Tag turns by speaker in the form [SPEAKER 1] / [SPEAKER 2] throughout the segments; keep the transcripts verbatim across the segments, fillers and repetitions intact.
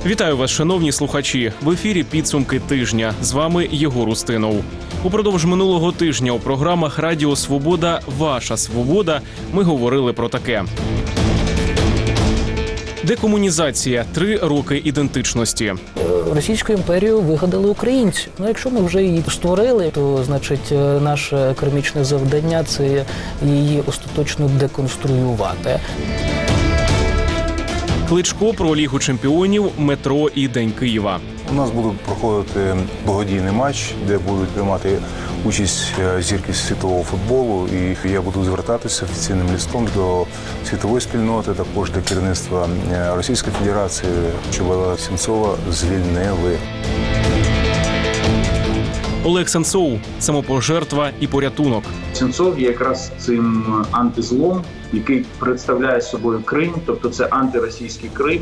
[SPEAKER 1] Вітаю вас, шановні слухачі. В ефірі «Підсумки тижня». З вами Єгор Устинов. Упродовж минулого тижня у програмах «Радіо Свобода. Ваша свобода» ми говорили про таке. Декомунізація. Три роки ідентичності.
[SPEAKER 2] Російську імперію вигадали українці. Ну, якщо ми вже її створили, то, значить, наше кармічне завдання – це її остаточно деконструювати.
[SPEAKER 1] Кличко про Лігу чемпіонів, метро і День Києва.
[SPEAKER 3] У нас буде проходити благодійний матч, де будуть приймати участь зірки світового футболу. І я буду звертатися офіційним листом до світової спільноти, також до керівництва Російської Федерації, щоб Сенцова звільнили.
[SPEAKER 1] Олег Сенцов – самопожертва і порятунок.
[SPEAKER 4] Сенцов є якраз цим антизлом, який представляє собою Крим, тобто це антиросійський Крим.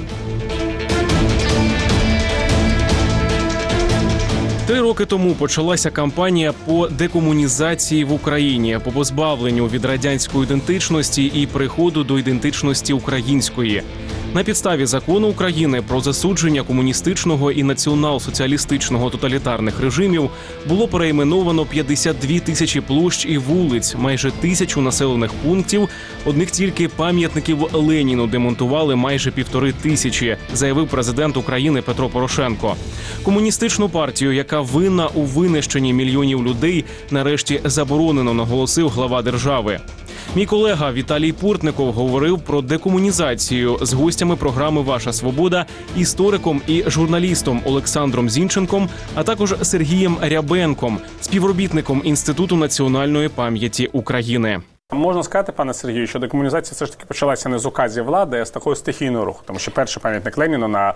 [SPEAKER 1] Три роки тому почалася кампанія по декомунізації в Україні, по позбавленню від радянської ідентичності і приходу до ідентичності української. На підставі закону України про засудження комуністичного і націонал-соціалістичного тоталітарних режимів було перейменовано п'ятдесят дві тисячі площ і вулиць, майже тисячу населених пунктів. Одних тільки пам'ятників Леніну демонтували майже півтори тисячі, заявив президент України Петро Порошенко. Комуністичну партію, яка винна у винищенні мільйонів людей, нарешті заборонено, наголосив глава держави. Мій колега Віталій Портников говорив про декомунізацію з гостями програми «Ваша свобода», істориком і журналістом Олександром Зінченком, а також Сергієм Рябенком, співробітником Інституту національної пам'яті України.
[SPEAKER 5] Можна сказати, пане Сергію, що декомунізація все ж таки почалася не з указів влади, а з такого стихійного руху. Тому що перший пам'ятник Леніну на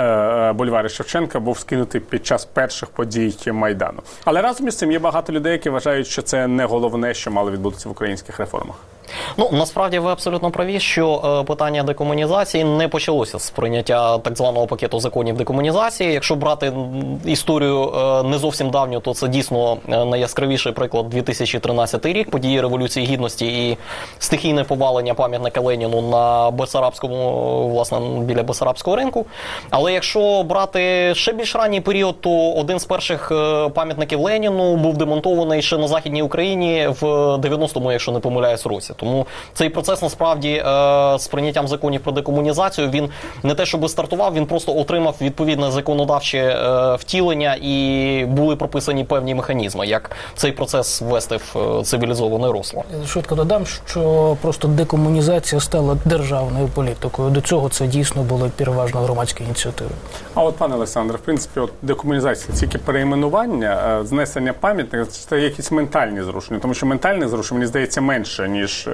[SPEAKER 5] е, бульварі Шевченка був скинутий під час перших подій Майдану. Але разом із цим є багато людей, які вважають, що це не головне, що мало відбутися в українських реформах.
[SPEAKER 6] Ну, насправді ви абсолютно праві, що е, питання декомунізації не почалося з прийняття так званого пакету законів декомунізації. Якщо брати історію е, не зовсім давню, то це дійсно е, найяскравіший приклад дві тисячі тринадцятий рік, події Революції Гідності і стихійне повалення пам'ятника Леніну на Бессарабському, власне, біля Бессарабського ринку. Але якщо брати ще більш ранній період, то один з перших е, пам'ятників Леніну був демонтований ще на Західній Україні в дев'яностому, якщо не помиляюсь, році. Тому цей процес, насправді, е, з прийняттям законів про декомунізацію, він не те, щоб стартував, він просто отримав відповідне законодавче е, втілення і були прописані певні механізми, як цей процес ввести в цивілізоване русло.
[SPEAKER 2] Швидко додам, що просто декомунізація стала державною політикою. До цього це дійсно були переважно громадські ініціативи.
[SPEAKER 5] А от, пане Олександре, в принципі, от декомунізація, тільки перейменування, знесення пам'ятника, це якісь ментальні зрушення, тому що ментальних зрушень, мені здається, менше, ніж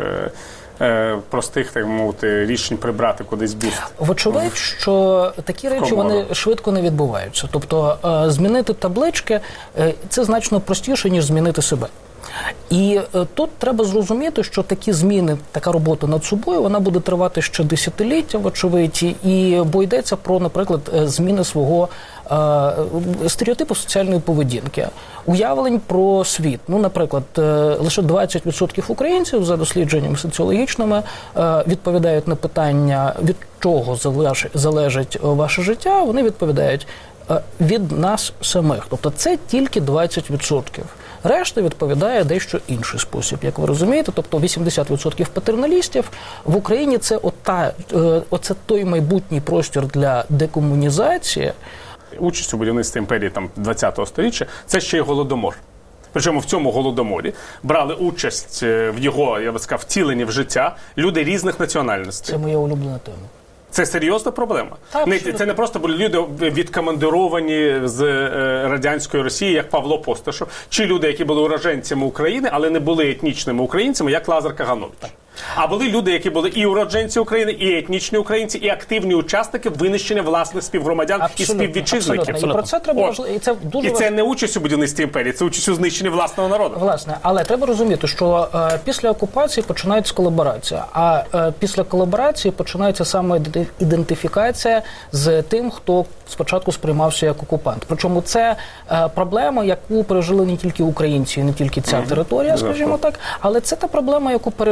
[SPEAKER 5] простих, так мовити, рішень прибрати кудись бюст.
[SPEAKER 2] Вочевидь, що такі речі, вони швидко не відбуваються. Тобто змінити таблички – це значно простіше, ніж змінити себе. І е, тут треба зрозуміти, що такі зміни, така робота над собою, вона буде тривати ще десятиліття, вочевидь, і бо йдеться про, наприклад, зміни свого е, стереотипу соціальної поведінки, уявлень про світ. Ну, наприклад, е, лише двадцять відсотків українців, за дослідженнями соціологічними, е, відповідають на питання, від чого залежить, залежить ваше життя, вони відповідають е, від нас самих. Тобто це тільки двадцять відсотків. Решта відповідає дещо інший спосіб, як ви розумієте. Тобто вісімдесят відсотків патерналістів в Україні – це ота, оце той майбутній простір для декомунізації.
[SPEAKER 5] Участь у будівництві імперії там ХХ століття – це ще й Голодомор. Причому в цьому Голодоморі брали участь в його, я би сказав, втіленні в життя люди різних національностей.
[SPEAKER 2] Це моя улюблена тема.
[SPEAKER 5] Це серйозна проблема.
[SPEAKER 2] Так,
[SPEAKER 5] не, це не просто були люди відкомандировані з е, радянської Росії, як Павло Постишов, чи люди, які були уродженцями України, але не були етнічними українцями, як Лазар Каганович. А були люди, які були і уродженці України, і етнічні українці, і активні учасники винищення власних співгромадян
[SPEAKER 2] абсолютно,
[SPEAKER 5] і співвітчизників.
[SPEAKER 2] Абсолютно. І про це треба
[SPEAKER 5] важливо.
[SPEAKER 2] І це дуже
[SPEAKER 5] і це не участь у будівництві імперії, це участь у знищенні власного народу.
[SPEAKER 2] Власне, але треба розуміти, що е, після окупації починається колаборація, а е, після колаборації починається саме ідентифікація з тим, хто спочатку сприймався як окупант. Причому це е, проблема, яку пережили не тільки українці, не тільки ця mm-hmm. територія, скажімо так, але це та проблема, яку пережили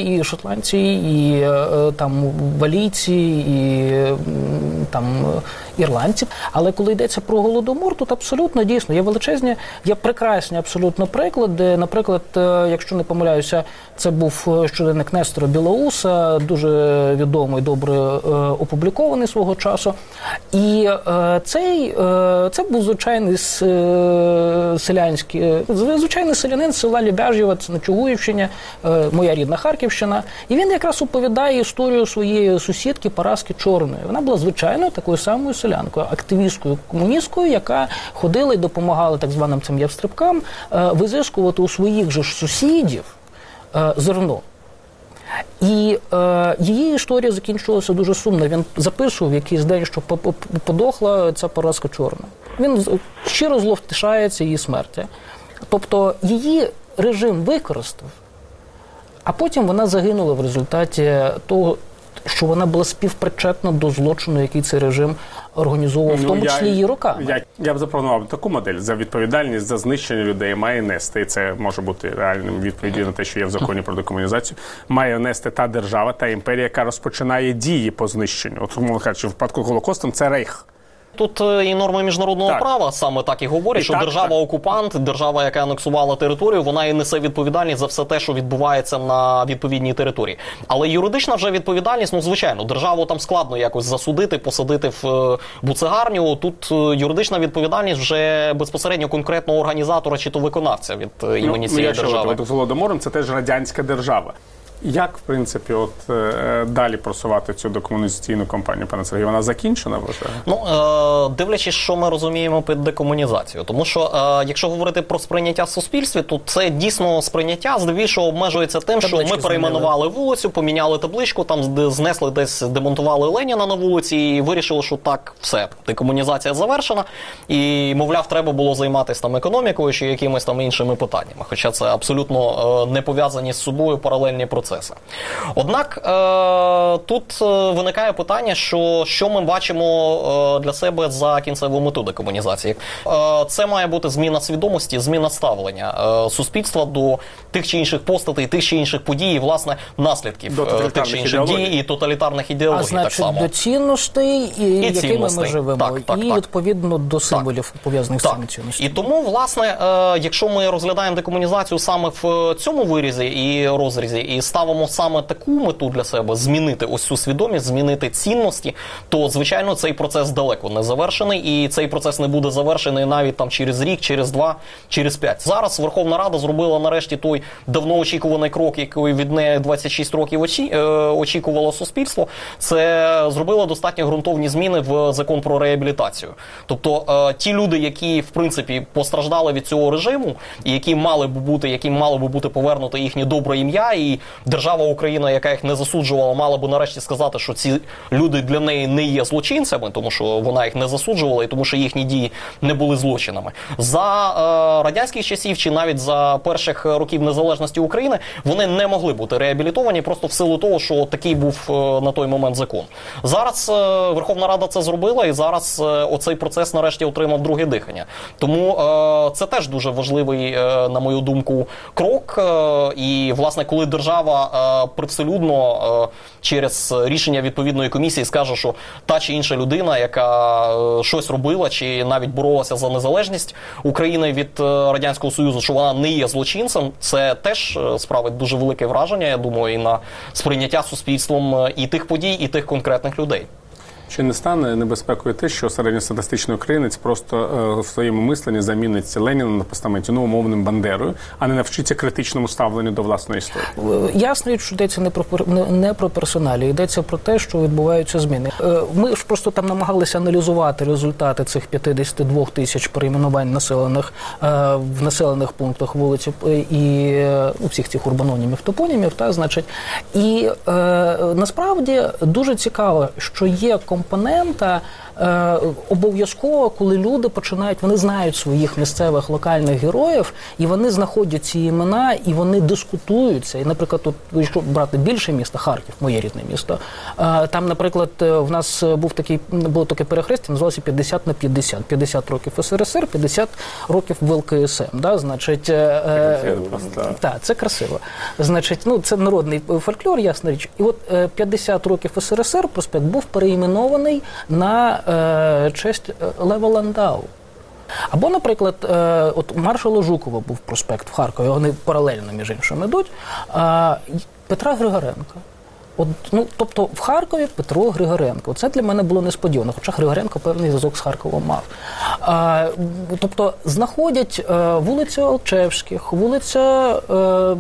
[SPEAKER 2] і шотландці, і е, там валійці, і е, там ірландці. Але коли йдеться про Голодомор, тут абсолютно дійсно є величезні, є прекрасні абсолютно приклади. Наприклад, е, якщо не помиляюся, це був щоденник Нестора Білоуса, дуже відомий, добре е, опублікований свого часу. І е, цей, е, це був звичайний е, селянський, звичайний селянин з села Лібяжєва, це на Чугуївщині, е, моя рідна Харківщина. І він якраз оповідає історію своєї сусідки Параски Чорної. Вона була звичайною такою самою селянкою, активісткою, комуністкою, яка ходила і допомагала так званим цим явстрибкам е, визискувати у своїх же ж сусідів е, зерно. І е, її історія закінчилася дуже сумно. Він записував в якийсь день, що подохла ця Параска Чорна. Він щиро зловтішається її смерті. Тобто її режим використав, а потім вона загинула в результаті того, що вона була співпричетна до злочину, який цей режим організовував, в тому
[SPEAKER 5] ну, я,
[SPEAKER 2] числі її роками.
[SPEAKER 5] Я, я б запропонував таку модель. За відповідальність за знищення людей має нести, і це може бути реальним відповіддю на те, що є в законі про декомунізацію, має нести та держава, та імперія, яка розпочинає дії по знищенню. От, мовно кажучи, в випадку Голокостом це Рейх.
[SPEAKER 6] Тут і норми міжнародного
[SPEAKER 5] так.
[SPEAKER 6] права саме так і говорять, і що держава-окупант, держава, яка анексувала територію, вона і несе відповідальність за все те, що відбувається на відповідній території. Але юридична вже відповідальність, ну, звичайно, державу там складно якось засудити, посадити в буцегарню. Тут юридична відповідальність вже безпосередньо конкретного організатора чи то виконавця від імені
[SPEAKER 5] ну,
[SPEAKER 6] цієї
[SPEAKER 5] якщо
[SPEAKER 6] держави.
[SPEAKER 5] От, з Голодомором це теж радянська держава. Як, в принципі, от е, далі просувати цю декомунізаційну кампанію, пане Сергію? Вона закінчена, вважаю?
[SPEAKER 6] Ну, е, дивлячись, що ми розуміємо під декомунізацією. Тому що, е, якщо говорити про сприйняття в суспільстві, то це дійсно сприйняття здебільшого обмежується тим, таблички що ми перейменували вулицю, поміняли табличку, там знесли десь, демонтували Леніна на вулиці і вирішили, що так, все, декомунізація завершена. І, мовляв, треба було займатися там економікою чи якимись там іншими питаннями. Хоча це абсолютно е, не пов'язані з собою паралельні процеси. Однак е, тут виникає питання, що, що ми бачимо е, для себе за кінцеву мету декомунізації. Е, це має бути зміна свідомості, зміна ставлення е, суспільства до тих чи інших постатей, тих чи інших подій, і, власне, наслідків е, тих чи інших дій і тоталітарних ідеологій.
[SPEAKER 2] А значить,
[SPEAKER 6] так само.
[SPEAKER 2] до цінностей, і,
[SPEAKER 6] і
[SPEAKER 2] якими
[SPEAKER 6] цінностей.
[SPEAKER 2] ми живемо,
[SPEAKER 6] так, так,
[SPEAKER 2] і,
[SPEAKER 6] так.
[SPEAKER 2] відповідно, до символів, пов'язаних з цими цінностями.
[SPEAKER 6] І тому, власне, е, якщо ми розглядаємо декомунізацію саме в цьому вирізі і розрізі, і ставимо саме таку мету для себе, змінити ось цю свідомість, змінити цінності, то, звичайно, цей процес далеко не завершений, і цей процес не буде завершений навіть там через рік, через два, через п'ять. Зараз Верховна Рада зробила нарешті той давно очікуваний крок, який від неї двадцять шість років очі, е, очікувало суспільство. Це зробило достатньо ґрунтовні зміни в закон про реабілітацію. Тобто е, ті люди, які, в принципі, постраждали від цього режиму, і які мали б бути, яким мало би бути повернуто їхнє добре ім'я, і держава Україна, яка їх не засуджувала, мала б нарешті сказати, що ці люди для неї не є злочинцями, тому що вона їх не засуджувала і тому що їхні дії не були злочинами. За е, радянських часів чи навіть за перших років незалежності України вони не могли бути реабілітовані просто в силу того, що такий був е, на той момент закон. Зараз е, Верховна Рада це зробила, і зараз е, оцей процес нарешті отримав друге дихання. Тому е, це теж дуже важливий, е, на мою думку, крок. Е, і, власне, коли держава е, привселюдно е, через рішення відповідної комісії скаже, що та чи інша людина, яка е, щось робила, чи навіть боролася за незалежність України від е, Радянського Союзу, що вона не є злочинцем, це теж е, справить дуже велике враження, я думаю, і на сприйняття суспільством е, і тих подій, і тих конкретних людей.
[SPEAKER 5] Чи не стане небезпекою те, що середньостатистичний українець просто е, в своєму мисленні замінить Леніна на постаменті ну, умовним Бандерою, а не навчиться критичному ставленню до власної історії?
[SPEAKER 2] Ясно, що йдеться не про, не, не про персоналі, йдеться про те, що відбуваються зміни. Е, ми ж просто там намагалися аналізувати результати цих п'ятдесят два тисяч перейменувань населених, е, в населених пунктах вулиці і е, у всіх цих урбанонімів, топонімів, та, значить. І е, насправді дуже цікаво, що є компонент компонента е, обов'язково, коли люди починають, вони знають своїх місцевих локальних героїв, і вони знаходять ці імена, і вони дискутуються. І, наприклад, тут, якщо брати більше місто, Харків, моє рідне місто, е, там, наприклад, в нас був такий, було таке перехрестя, називалося п'ятдесят на п'ятдесят. п'ятдесят років ес ер ес ер, п'ятдесят років ВЛКСМ. Да? Значить, е, так, це красиво. Значить, ну, це народний фольклор, ясна річ. І от е, п'ятдесят років ес ер ес ер проспект був переіменований на е, честь Лева Ландау. Або, наприклад, е, от маршала Жукова був проспект в Харкові, вони паралельно, між іншим, йдуть, е, Петра Григоренка. От, ну, тобто в Харкові Петро Григоренко. Це для мене було несподівано, хоча Григоренко певний зв'язок з Харковом мав. А, тобто знаходять е, вулицю Алчевських, вулиця е, е,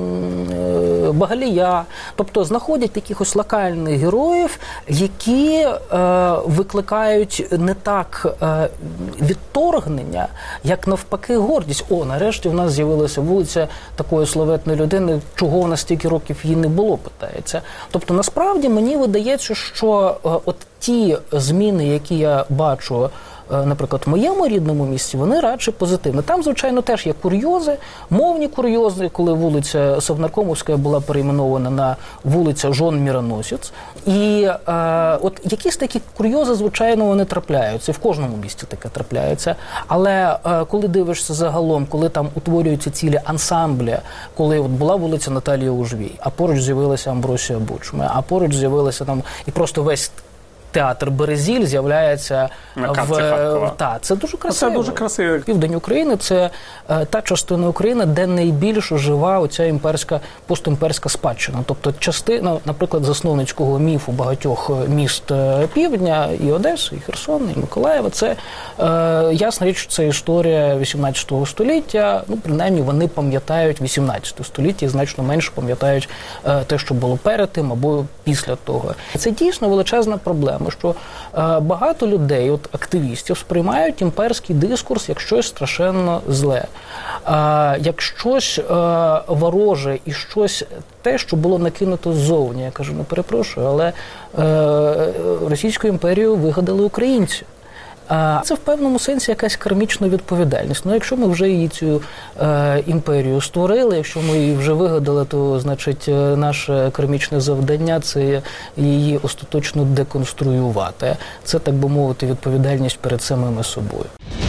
[SPEAKER 2] Багалія, тобто знаходять якихось локальних героїв, які е, викликають не так е, відторгнення, як навпаки гордість. О, нарешті в нас з'явилася вулиця такої славетної людини, чого в нас стільки років її не було, питається. Тобто, насправді, мені видається, що е, от ті зміни, які я бачу, е, наприклад, в моєму рідному місті, вони радше позитивні. Там, звичайно, теж є курйози, мовні курйози, коли вулиця Совнаркомовська була перейменована на вулиця Жон Міроносець. І е, от якісь такі курйози, звичайно, вони трапляються. І в кожному місті таке трапляється. Але е, коли дивишся загалом, коли там утворюються цілі ансамблі, коли от була вулиця Наталії Ужвій, а поруч з'явилася Амбросія Бучми, а поруч з'явилася там і просто весь театр Березіль з'являється
[SPEAKER 5] на
[SPEAKER 2] в... Та, це дуже красиво.
[SPEAKER 5] Це дуже красиво.
[SPEAKER 2] Південь України – це е, та частина України, де найбільш жива оця імперська, постімперська спадщина. Тобто частина, наприклад, засновницького міфу багатьох міст е, Півдня, і Одеси, і Херсона, і Миколаєва – це, е, ясна річ, це історія вісімнадцятого століття. Ну, принаймні, вони пам'ятають вісімнадцяте століття і значно менше пам'ятають е, те, що було перед тим або після того. Це дійсно величезна проблема, що е, багато людей, от активістів, сприймають імперський дискурс як щось страшенно зле, е, як щось е, вороже і щось те, що було накинуто ззовні. Я кажу, не перепрошую, але е, Російську імперію вигадали українці. А це в певному сенсі якась кармічна відповідальність. Ну, якщо ми вже її цю е, імперію створили, якщо ми її вже вигадали, то, значить, наше кармічне завдання – це її остаточно деконструювати. Це, так би мовити, відповідальність перед самими собою.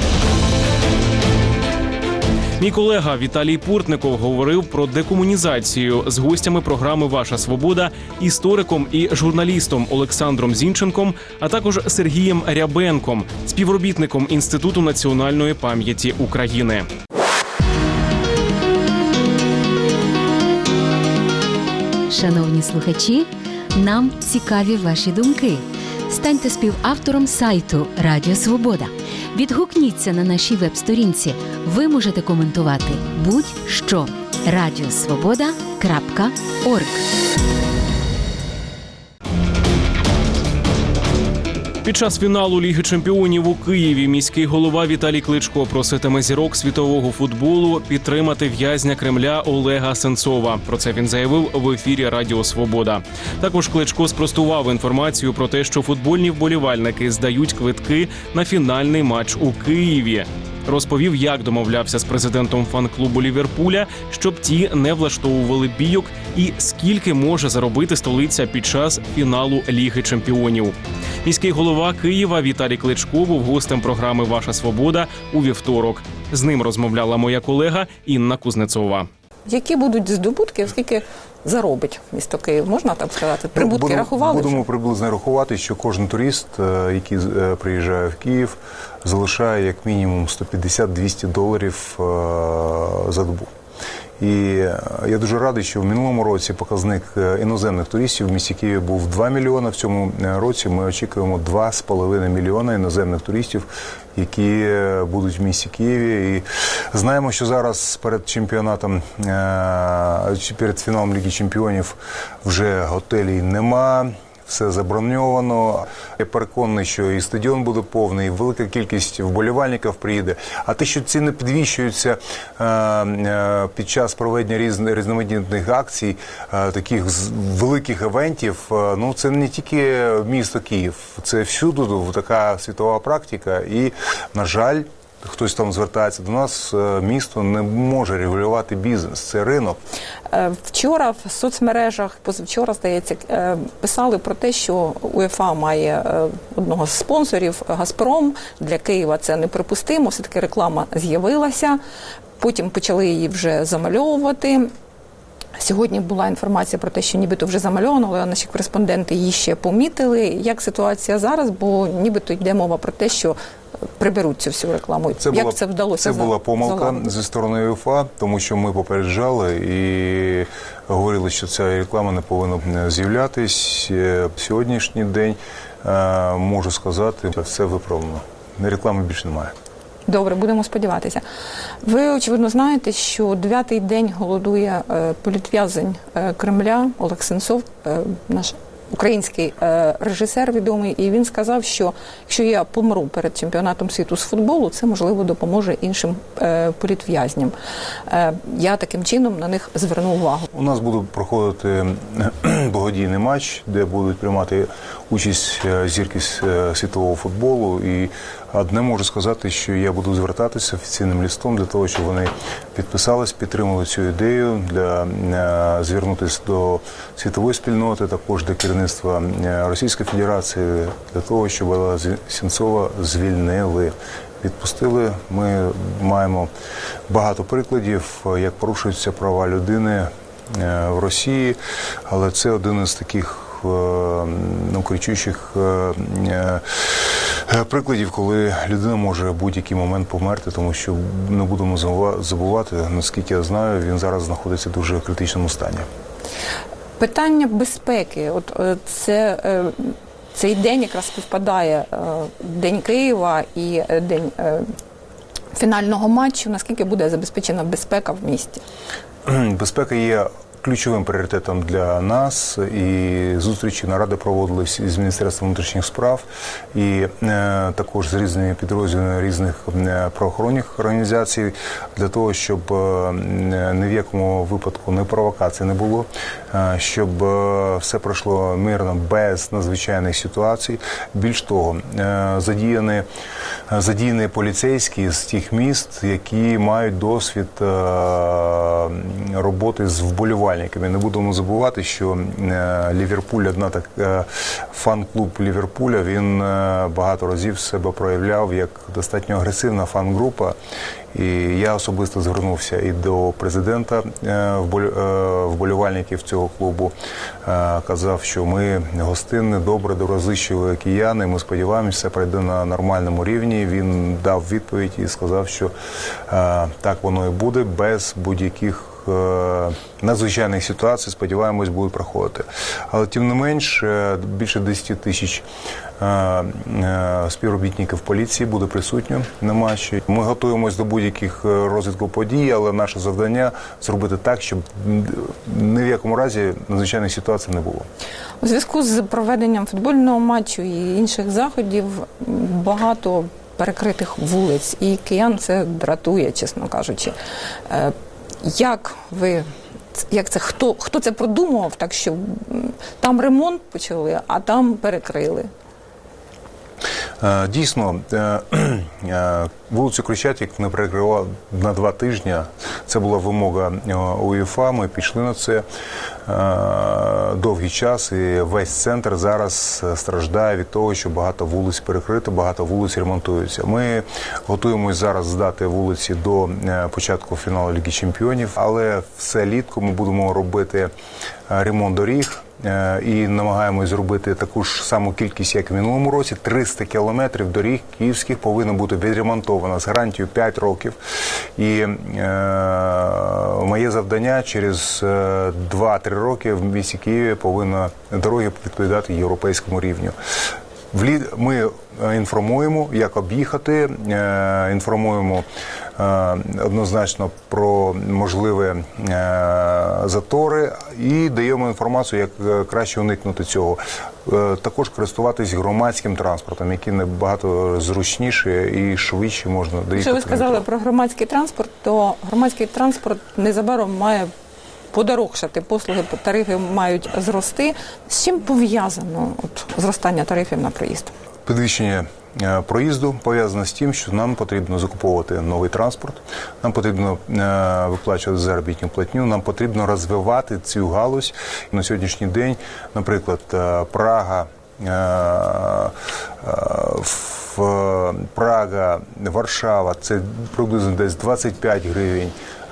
[SPEAKER 1] Мій колега Віталій Портников говорив про декомунізацію з гостями програми «Ваша свобода», істориком і журналістом Олександром Зінченком, а також Сергієм Рябенком, співробітником Інституту національної пам'яті України.
[SPEAKER 7] Шановні слухачі, нам цікаві ваші думки. Станьте співавтором сайту Радіо Свобода. Відгукніться на нашій веб-сторінці. Ви можете коментувати будь-що. радіосвобода крапка орг.
[SPEAKER 1] Під час фіналу Ліги чемпіонів у Києві міський голова Віталій Кличко проситиме зірок світового футболу підтримати в'язня Кремля Олега Сенцова. Про це він заявив в ефірі Радіо Свобода. Також Кличко спростував інформацію про те, що футбольні вболівальники здають квитки на фінальний матч у Києві. Розповів, як домовлявся з президентом фан-клубу Ліверпуля, щоб ті не влаштовували бійок, і скільки може заробити столиця під час фіналу Ліги чемпіонів. Міський голова Києва Віталій Кличко був гостем програми «Ваша свобода» у вівторок. З ним розмовляла моя колега Інна Кузнецова.
[SPEAKER 8] Які будуть здобутки, скільки заробить місто Київ, можна так сказати? Прибутки
[SPEAKER 3] Будемо,
[SPEAKER 8] рахували?
[SPEAKER 3] Будемо
[SPEAKER 8] вже?
[SPEAKER 3] приблизно рахувати, що кожен турист, який приїжджає в Київ, залишає як мінімум сто п'ятдесят - двісті доларів за добу. І я дуже радий, що в минулому році показник іноземних туристів в місті Києві був два мільйони. В цьому році ми очікуємо два з половиною мільйона іноземних туристів, які будуть в місті Києві. І знаємо, що зараз перед чемпіонатом, перед фіналом Ліги чемпіонів вже готелів нема. все заброньовано. Я переконаний, що і стадіон буде повний, і велика кількість вболівальників приїде. А те, що ціни підвищуються е, е, під час проведення різ, різноманітних акцій, е, таких з, великих івентів, е, ну це не тільки місто Київ, це всюди така світова практика. І, на жаль, хтось там звертається до нас, місто не може регулювати бізнес, це ринок.
[SPEAKER 8] Вчора в соцмережах, позавчора, здається, писали про те, що УЄФА має одного з спонсорів, «Газпром». Для Києва це неприпустимо, все-таки реклама з'явилася, потім почали її вже замальовувати. Сьогодні була інформація про те, що нібито вже замальовано, але наші кореспонденти її ще помітили. Як ситуація зараз? Бо нібито йде мова про те, що приберуть цю всю рекламу.
[SPEAKER 3] Це
[SPEAKER 8] Як
[SPEAKER 3] була,
[SPEAKER 8] це вдалося?
[SPEAKER 3] Це була помилка
[SPEAKER 8] залагодити?
[SPEAKER 3] зі сторони УЄФА, тому що ми попереджали і говорили, що ця реклама не повинна з'являтись. Сьогоднішній день, можу сказати, все виправлено. Реклами більше немає.
[SPEAKER 8] Добре, будемо сподіватися. Ви, очевидно, знаєте, що дев'ятий день голодує е, політв'язень е, Кремля Олег Сенцов, е, наш український е, режисер відомий, і він сказав, що якщо я помру перед чемпіонатом світу з футболу, це, можливо, допоможе іншим е, політв'язням. Е, я таким чином на них зверну увагу.
[SPEAKER 3] У нас буде проходити благодійний матч, де будуть приймати участь зірки світового футболу. І одне можу сказати, що я буду звертатися офіційним листом для того, щоб вони підписались, підтримали цю ідею, для звернутися до світової спільноти, також до керівництва Російської Федерації, для того, щоб Сенцова звільнили. Відпустили. Ми маємо багато прикладів, як порушуються права людини в Росії, але це один із таких ну, кричучих прикладів, коли людина може в будь-який момент померти, тому що не будемо забувати, наскільки я знаю, він зараз знаходиться в дуже критичному стані.
[SPEAKER 8] Питання безпеки. От це цей день якраз співпадає День Києва і день фінального матчу. Наскільки буде забезпечена безпека в місті?
[SPEAKER 3] Безпека є ключовим пріоритетом для нас, і зустрічі, наради проводились із Міністерством внутрішніх справ, і е, також з різними підрозділами різних е, правоохоронних організацій, для того, щоб е, ні в якому випадку не провокації не було, е, щоб е, все пройшло мирно, без надзвичайних ситуацій. Більш того, е, задіяні, задіяні поліцейські з тих міст, які мають досвід е, роботи з вболівальниками. Не будемо забувати, що Ліверпуль, одна так, фан-клуб Ліверпуля, він багато разів себе проявляв як достатньо агресивна фан-група. І я особисто звернувся і до президента вболівальників цього клубу, казав, що ми гостинні, добре, доброзичливі кияни, ми сподіваємося, все пройде на нормальному рівні. Він дав відповідь і сказав, що так воно і буде, без будь-яких надзвичайних ситуацій, сподіваємось, будуть проходити. Але, тим не менш, більше десять тисяч співробітників поліції буде присутньо на матчі. Ми готуємось до будь-яких розвитків подій, але наше завдання зробити так, щоб ні в якому разі надзвичайних ситуацій не було.
[SPEAKER 8] У зв'язку з проведенням футбольного матчу і інших заходів багато перекритих вулиць, і киян це дратує, чесно кажучи. Як ви, як це, хто, хто це продумував, так що там ремонт почали, а там перекрили?
[SPEAKER 3] Дійсно, вулицю Хрещатик не перекривав на два тижні. Це була вимога УЄФА, ми пішли на це довгий час, і весь центр зараз страждає від того, що багато вулиць перекрито, багато вулиць ремонтуються. Ми готуємось зараз здати вулиці до початку фіналу Ліги Чемпіонів, але все літко ми будемо робити ремонт доріг, і намагаємось зробити таку ж саму кількість, як в минулому році. триста кілометрів доріг київських повинно бути відремонтовано з гарантією п'ять років. І е, моє завдання через два-три роки в місті Києві повинна дороги відповідати європейському рівню. Ми інформуємо, як об'їхати, інформуємо однозначно про можливі затори і даємо інформацію, як краще уникнути цього. Також користуватись громадським транспортом, який набагато зручніше і швидше можна доїхати.
[SPEAKER 8] Якщо ви сказали про громадський транспорт, то громадський транспорт незабаром має подорожчати, послуги, тарифи мають зрости. З чим пов'язано от, зростання тарифів на проїзд?
[SPEAKER 3] Підвищення проїзду пов'язано з тим, що нам потрібно закуповувати новий транспорт, нам потрібно виплачувати заробітну платню, нам потрібно розвивати цю галузь. На сьогоднішній день, наприклад, Прага, Прага, Варшава – це приблизно десь двадцять п'ять гривень.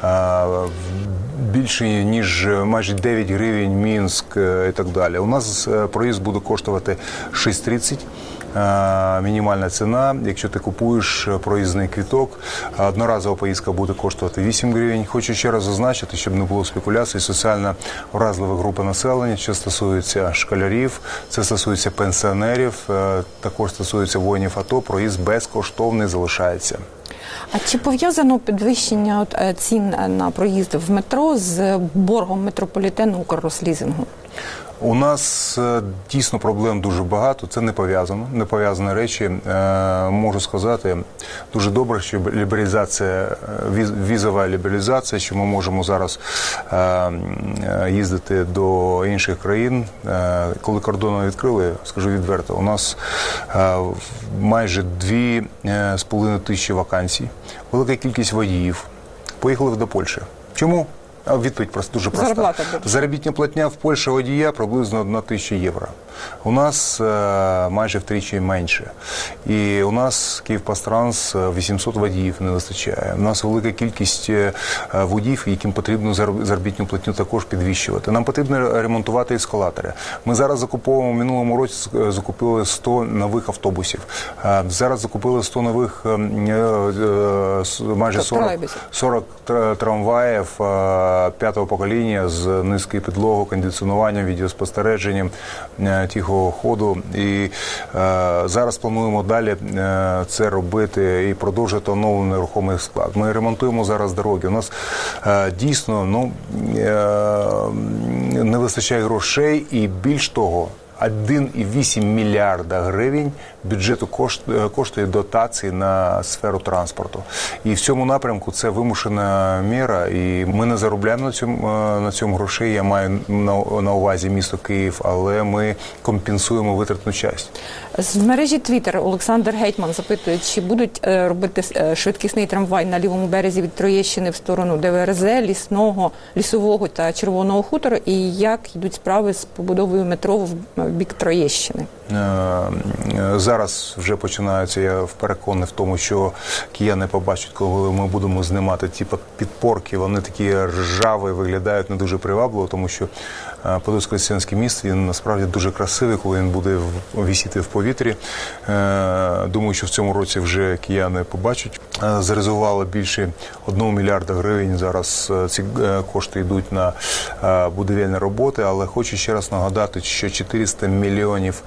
[SPEAKER 3] Більше, ніж майже дев'ять гривень Мінськ і так далі. У нас проїзд буде коштувати шість тридцять. Мінімальна ціна, якщо ти купуєш проїзний квиток, одноразова поїздка буде коштувати вісім гривень. Хочу ще раз зазначити, щоб не було спекуляцій, соціально вразлива група населення, що стосується школярів, це стосується пенсіонерів, також стосується воїнів АТО, проїзд безкоштовний залишається.
[SPEAKER 8] А чи пов'язано підвищення цін на проїзд в метро з боргом метрополітену Укррослізингу?
[SPEAKER 3] У нас дійсно проблем дуже багато, це не пов'язано, не пов'язані речі. Е, можу сказати, дуже добре, що лібералізація, віз, візова лібералізація, що ми можемо зараз е, їздити до інших країн. Е, коли кордони відкрили, скажу відверто, у нас е, майже дві з половиною тисячі вакансій, велика кількість водіїв поїхали до Польщі. Чому? Відповідь просто дуже проста.
[SPEAKER 8] Зарплата.
[SPEAKER 3] Заробітна платня в Польщі водія приблизно одна тисяча євро. У нас е, майже втричі менше. І у нас Київпастранс вісімсот водіїв не вистачає. У нас велика кількість е, водіїв, яким потрібно заробітну платню також підвищувати. Нам потрібно ремонтувати ескалатори. Ми зараз закуповуємо, в минулому році закупили сто нових автобусів. Е, зараз закупили сто нових, е, е, майже сорок, сорок трамваїв е, п'ятого покоління з низькою підлогою, кондиціонуванням, відеоспостереженням, тихого ходу. І е, зараз плануємо далі е, це робити і продовжити оновлений рухомий склад. Ми ремонтуємо зараз дороги. У нас е, дійсно ну, е, не вистачає грошей і більш того, один цілих вісім мільярда гривень бюджету коштує дотації на сферу транспорту. І в цьому напрямку це вимушена міра, і ми не заробляємо на цьому, на цьому грошей, я маю на, на увазі місто Київ, але ми компенсуємо витратну частину.
[SPEAKER 8] В мережі Твіттер Олександр Гетьман запитує, чи будуть робити швидкісний трамвай на лівому березі від Троєщини в сторону ДВРЗ, Лісного, Лісового та Червоного хутору, і як йдуть справи з побудовою метро в бік Троєщини?
[SPEAKER 3] Зараз вже починаються, я переконаний в тому, що кияни побачать, коли ми будемо знімати ті підпорки, вони такі ржаві, виглядають не дуже привабливо, тому що Подільсько-Лисянський міст, він насправді дуже красивий, коли він буде висіти в повітрі. Думаю, що в цьому році вже кияни побачать. Зарезервували більше одного мільярда гривень, зараз ці кошти йдуть на будівельні роботи, але хочу ще раз нагадати, що чотириста мільйонів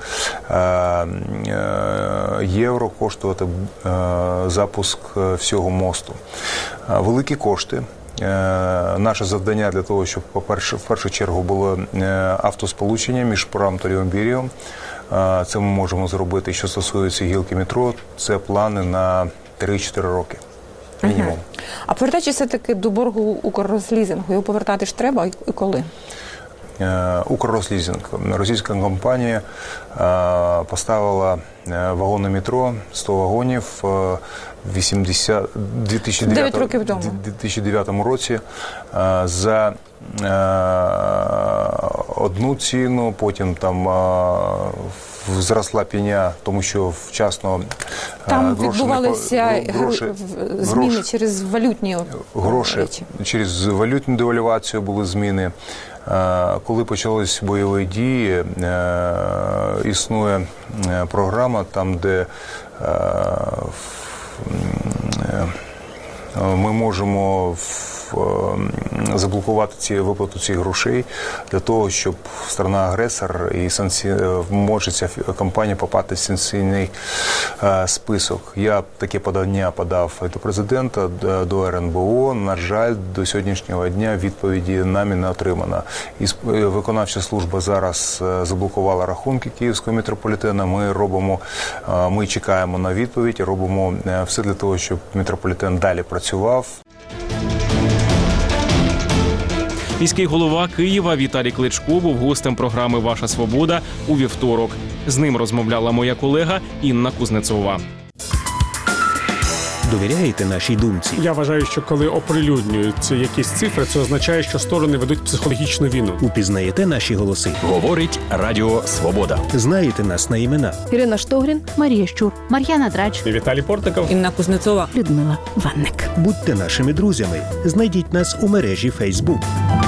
[SPEAKER 3] євро коштувати запуск всього мосту. Великі кошти. Наше завдання для того, щоб по-перше, в першу чергу було автосполучення між Прагом та Лівим берегом. Це ми можемо зробити. Що стосується гілки метро, це плани на три-чотири роки. Мінімум.
[SPEAKER 8] Угу. А повертаючись все-таки до боргу Укррослізингу, його повертати ж треба і коли?
[SPEAKER 3] Укррослізинг. Російська компанія поставила вагони метро, сто вагонів в дві тисячі дев'ятому році за одну ціну, потім там зросла пеня, тому що вчасно
[SPEAKER 8] там відбувалися гроші, зміни гроші, через валютні
[SPEAKER 3] гроші,
[SPEAKER 8] речі.
[SPEAKER 3] Через валютну девальвацію були зміни. Коли почались бойові дії, існує програма, там, де ми можемо заблокувати ці виплату цих грошей для того, щоб сторона-агресор і санкці... може ця компанія попасти в санкційний список. Я таке подання подав до президента, до ер ен бе о. На жаль, до сьогоднішнього дня відповіді нами не отримано. І виконавча служба зараз заблокувала рахунки Київського метрополітену. Ми робимо, ми чекаємо на відповідь і робимо все для того, щоб метрополітен далі працював.
[SPEAKER 1] Міський голова Києва Віталій Кличко був гостем програми «Ваша свобода» у вівторок. З ним розмовляла моя колега Інна Кузнецова.
[SPEAKER 9] Довіряєте нашій думці?
[SPEAKER 5] Я вважаю, що коли оприлюднюються якісь цифри, це означає, що сторони ведуть психологічну війну.
[SPEAKER 9] Упізнаєте наші голоси?
[SPEAKER 10] Говорить Радіо Свобода.
[SPEAKER 9] Знаєте нас на імена?
[SPEAKER 7] Ірина Штогрін, Марія Щур, Мар'яна Драч,
[SPEAKER 5] І Віталій Портников.
[SPEAKER 8] Інна Кузнецова.
[SPEAKER 7] Людмила Ванник.
[SPEAKER 9] Будьте нашими друзями. Знайдіть нас у мережі Фейсбук.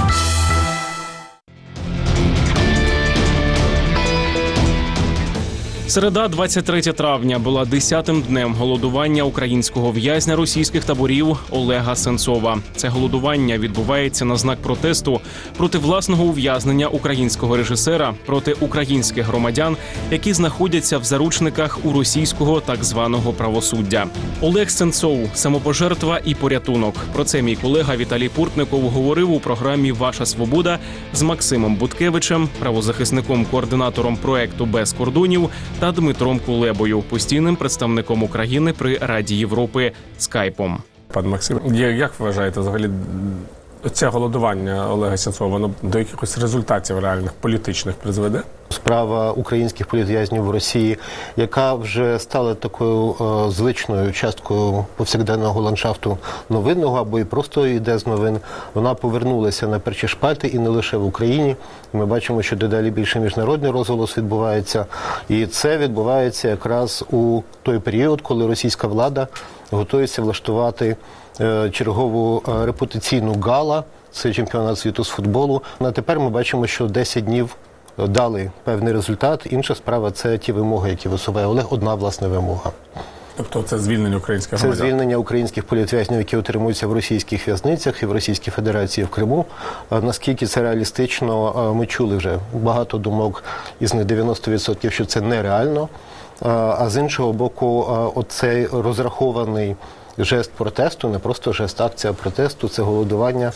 [SPEAKER 1] Середа, двадцять третє травня, була десятим днем голодування українського в'язня російських таборів Олега Сенцова. Це голодування відбувається на знак протесту проти власного ув'язнення українського режисера, проти українських громадян, які знаходяться в заручниках у російського так званого правосуддя. Олег Сенцов – самопожертва і порятунок. Про це мій колега Віталій Портников говорив у програмі «Ваша свобода» з Максимом Буткевичем, правозахисником-координатором проекту «Без кордонів» та Дмитром Кулебою, постійним представником України при Раді Європи скайпом.
[SPEAKER 5] Пан Максим, як ви вважаєте, взагалі, це голодування Олега Сенцова, воно до якихось результатів реальних політичних призведе?
[SPEAKER 11] Справа українських політв'язнів в Росії, яка вже стала такою е, звичною часткою повсякденного ландшафту новинного, або і просто йде з новин, вона повернулася на перші шпальти і не лише в Україні. Ми бачимо, що дедалі більше міжнародний розголос відбувається. І це відбувається якраз у той період, коли російська влада готується влаштувати е, чергову е, репутаційну гала, це чемпіонат світу з футболу. На тепер ми бачимо, що десять днів дали певний результат. Інша справа – це ті вимоги, які висуває Олег. Одна, власне, вимога.
[SPEAKER 5] Тобто це звільнення українських
[SPEAKER 11] громадян? Це звільнення українських політв'язнів, які утримуються в російських в'язницях і в Російській Федерації в Криму. Наскільки це реалістично, ми чули вже багато думок, із них дев'яносто відсотків, що це нереально. А з іншого боку, оцей розрахований жест протесту, не просто жест, акція протесту, це голодування,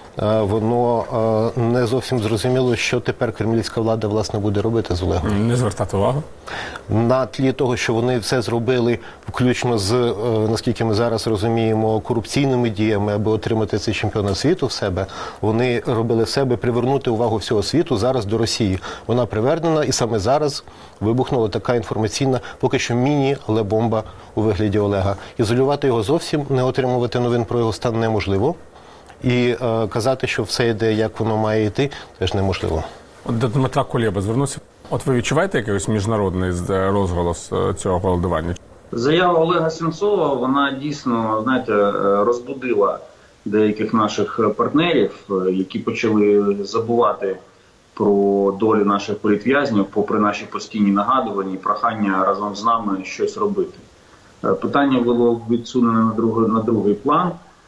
[SPEAKER 11] воно не зовсім зрозуміло, що тепер кремлівська влада, власне, буде робити з Олегом.
[SPEAKER 5] Не звертати увагу?
[SPEAKER 11] На тлі того, що вони все зробили, включно з, наскільки ми зараз розуміємо, корупційними діями, аби отримати цей чемпіонат світу в себе, вони робили все, аби привернути увагу всього світу зараз до Росії. Вона привернена, і саме зараз вибухнула така інформаційна, поки що міні, але бомба у вигляді Олега. Ізолювати його зовсім, не отримувати новин про його стан неможливо. І е, казати, що все йде, як воно має йти, теж неможливо.
[SPEAKER 5] От до Дмитра Кулеби звернуся. От ви відчуваєте якийсь міжнародний розголос цього голодування?
[SPEAKER 4] Заява Олега Сенцова, вона дійсно, знаєте, розбудила деяких наших партнерів, які почали забувати про долю наших політв'язнів, попри наші постійні нагадування і прохання разом з нами щось робити. Питання було відсунено на другий, на другий план.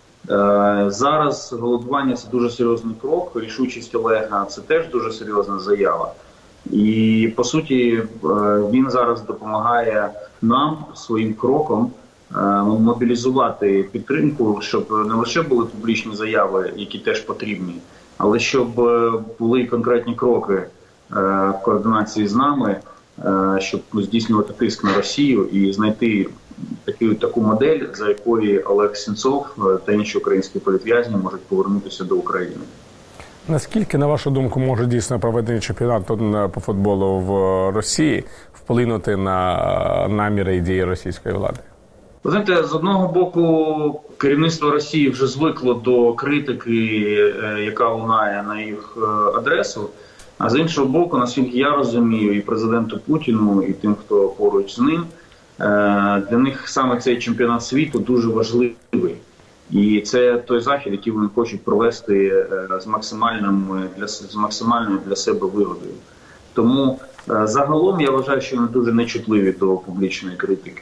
[SPEAKER 4] Зараз голодування – це дуже серйозний крок, рішучість Олега – це теж дуже серйозна заява. І, по суті, він зараз допомагає нам своїм кроком мобілізувати підтримку, щоб не лише були публічні заяви, які теж потрібні, але щоб були конкретні кроки в координації з нами, щоб здійснювати тиск на Росію і знайти таку, таку модель, за якої Олег Сенцов та інші українські політв'язні можуть повернутися до України.
[SPEAKER 5] Наскільки, на вашу думку, може дійсно проведення чемпіонату по футболу в Росії вплинути на наміри і дії російської влади?
[SPEAKER 4] Ви знаєте, з одного боку, керівництво Росії вже звикло до критики, яка лунає на їх адресу, а з іншого боку, наскільки я розумію, і президенту Путіну, і тим, хто поруч з ним, для них саме цей чемпіонат світу дуже важливий. І це той захід, який вони хочуть провести з максимальним для, з максимальною для себе вигодою. Тому загалом я вважаю, що вони дуже нечутливі до публічної критики.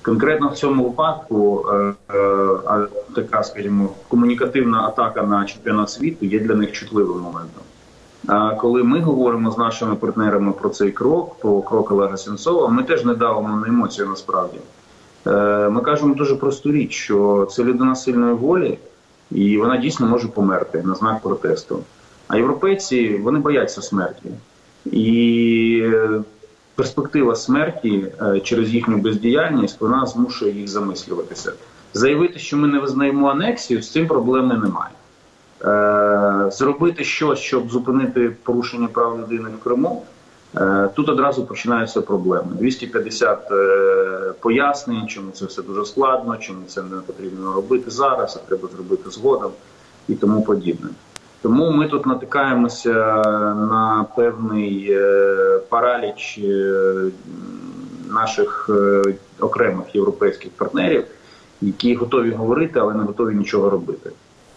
[SPEAKER 4] Конкретно в цьому випадку е, е, така, скажімо, комунікативна атака на чемпіонат світу є для них чутливим моментом. А коли ми говоримо з нашими партнерами про цей крок, про крок Олега Сенцова, ми теж не давимо на емоції насправді. Е, ми кажемо дуже просту річ, що це людина сильної волі, і вона дійсно може померти на знак протесту. А європейці, вони бояться смерті. І перспектива смерті через їхню бездіяльність, вона змушує їх замислюватися. Заявити, що ми не визнаємо анексію, з цим проблеми немає. Зробити щось, щоб зупинити порушення прав людини в Криму, тут одразу починаються проблеми. двісті п'ятдесят пояснень, чому це все дуже складно, чому це не потрібно робити зараз, а треба зробити згодом і тому подібне. Тому ми тут натикаємося на певний параліч наших окремих європейських партнерів, які готові говорити, але не готові нічого робити.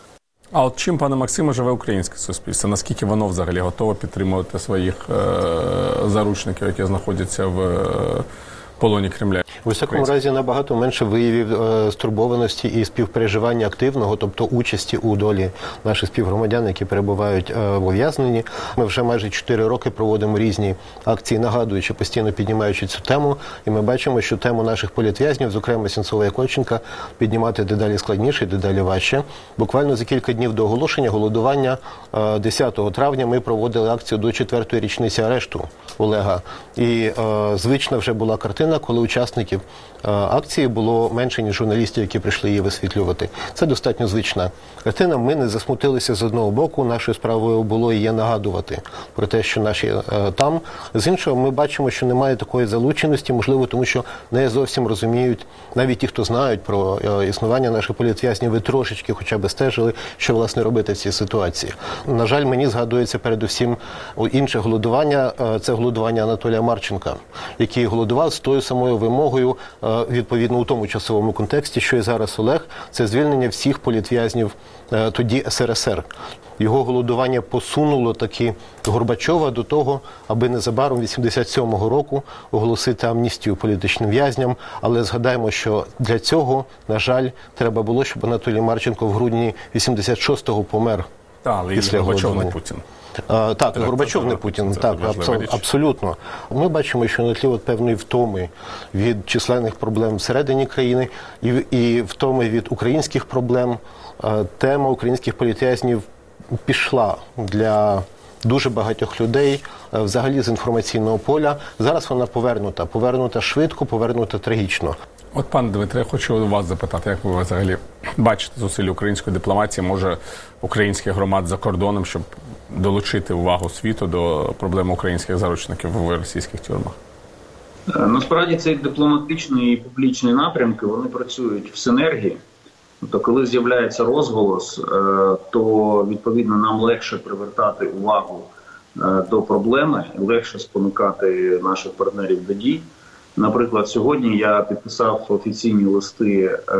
[SPEAKER 5] А от чим, пане Максиме, живе українське суспільство? Наскільки воно взагалі готове підтримувати своїх е- заручників, які знаходяться в е- полоні Кремля?
[SPEAKER 11] У всякому разі, набагато менше виявів е, стурбованості і співпереживання активного, тобто участі у долі наших співгромадян, які перебувають е, в ув'язненні. Ми вже майже чотири роки проводимо різні акції, нагадуючи, постійно піднімаючи цю тему. І ми бачимо, що тему наших політв'язнів, зокрема Сенцова і Кольченка, піднімати дедалі складніше, дедалі важче. Буквально за кілька днів до оголошення голодування е, десятого травня ми проводили акцію до четвертої річниці арешту Олега. І е, звична вже була картина, коли учасники акції було менше, ніж журналістів, які прийшли її висвітлювати. Це достатньо звична картина. Ми не засмутилися з одного боку. Нашою справою було і є нагадувати про те, що наші е, там. З іншого, ми бачимо, що немає такої залученості, можливо, тому що не зовсім розуміють, навіть ті, хто знають про е, існування наших політв'язнів, ви трошечки хоча б стежили, що, власне, робити в цій ситуації. На жаль, мені згадується передусім інше голодування. Е, це голодування Анатолія Марченка, який голодував з тою самою вимогою, відповідно у тому часовому контексті, що і зараз Олег, це звільнення всіх політв'язнів тоді ес ер ес ер. Його голодування посунуло таки Горбачова до того, аби незабаром вісімдесят сьомого року оголосити амністію політичним в'язням. Але згадаємо, що для цього, на жаль, треба було, щоб Анатолій Марченко в грудні вісімдесят шостого помер.
[SPEAKER 5] Так, але і Горбачов не Путін.
[SPEAKER 11] А, так, так, Горбачов не Путін, так, абсол, абсолютно. Ми бачимо, що на тлі от певної втоми від численних проблем всередині країни і, і втоми від українських проблем, тема українських політв'язнів пішла для дуже багатьох людей взагалі з інформаційного поля. Зараз вона повернута, повернута швидко, повернута трагічно.
[SPEAKER 5] От, пане Дмитре, я хочу у вас запитати, як ви взагалі бачите зусилля української дипломатії, може, українських громад за кордоном, щоб долучити увагу світу до проблеми українських заручників в російських тюрмах?
[SPEAKER 4] Насправді, цей дипломатичний і публічний напрямки, вони працюють в синергії. Тобто, коли з'являється розголос, то, відповідно, нам легше привертати увагу до проблеми, легше спонукати наших партнерів до дій. Наприклад, сьогодні я підписав офіційні листи е,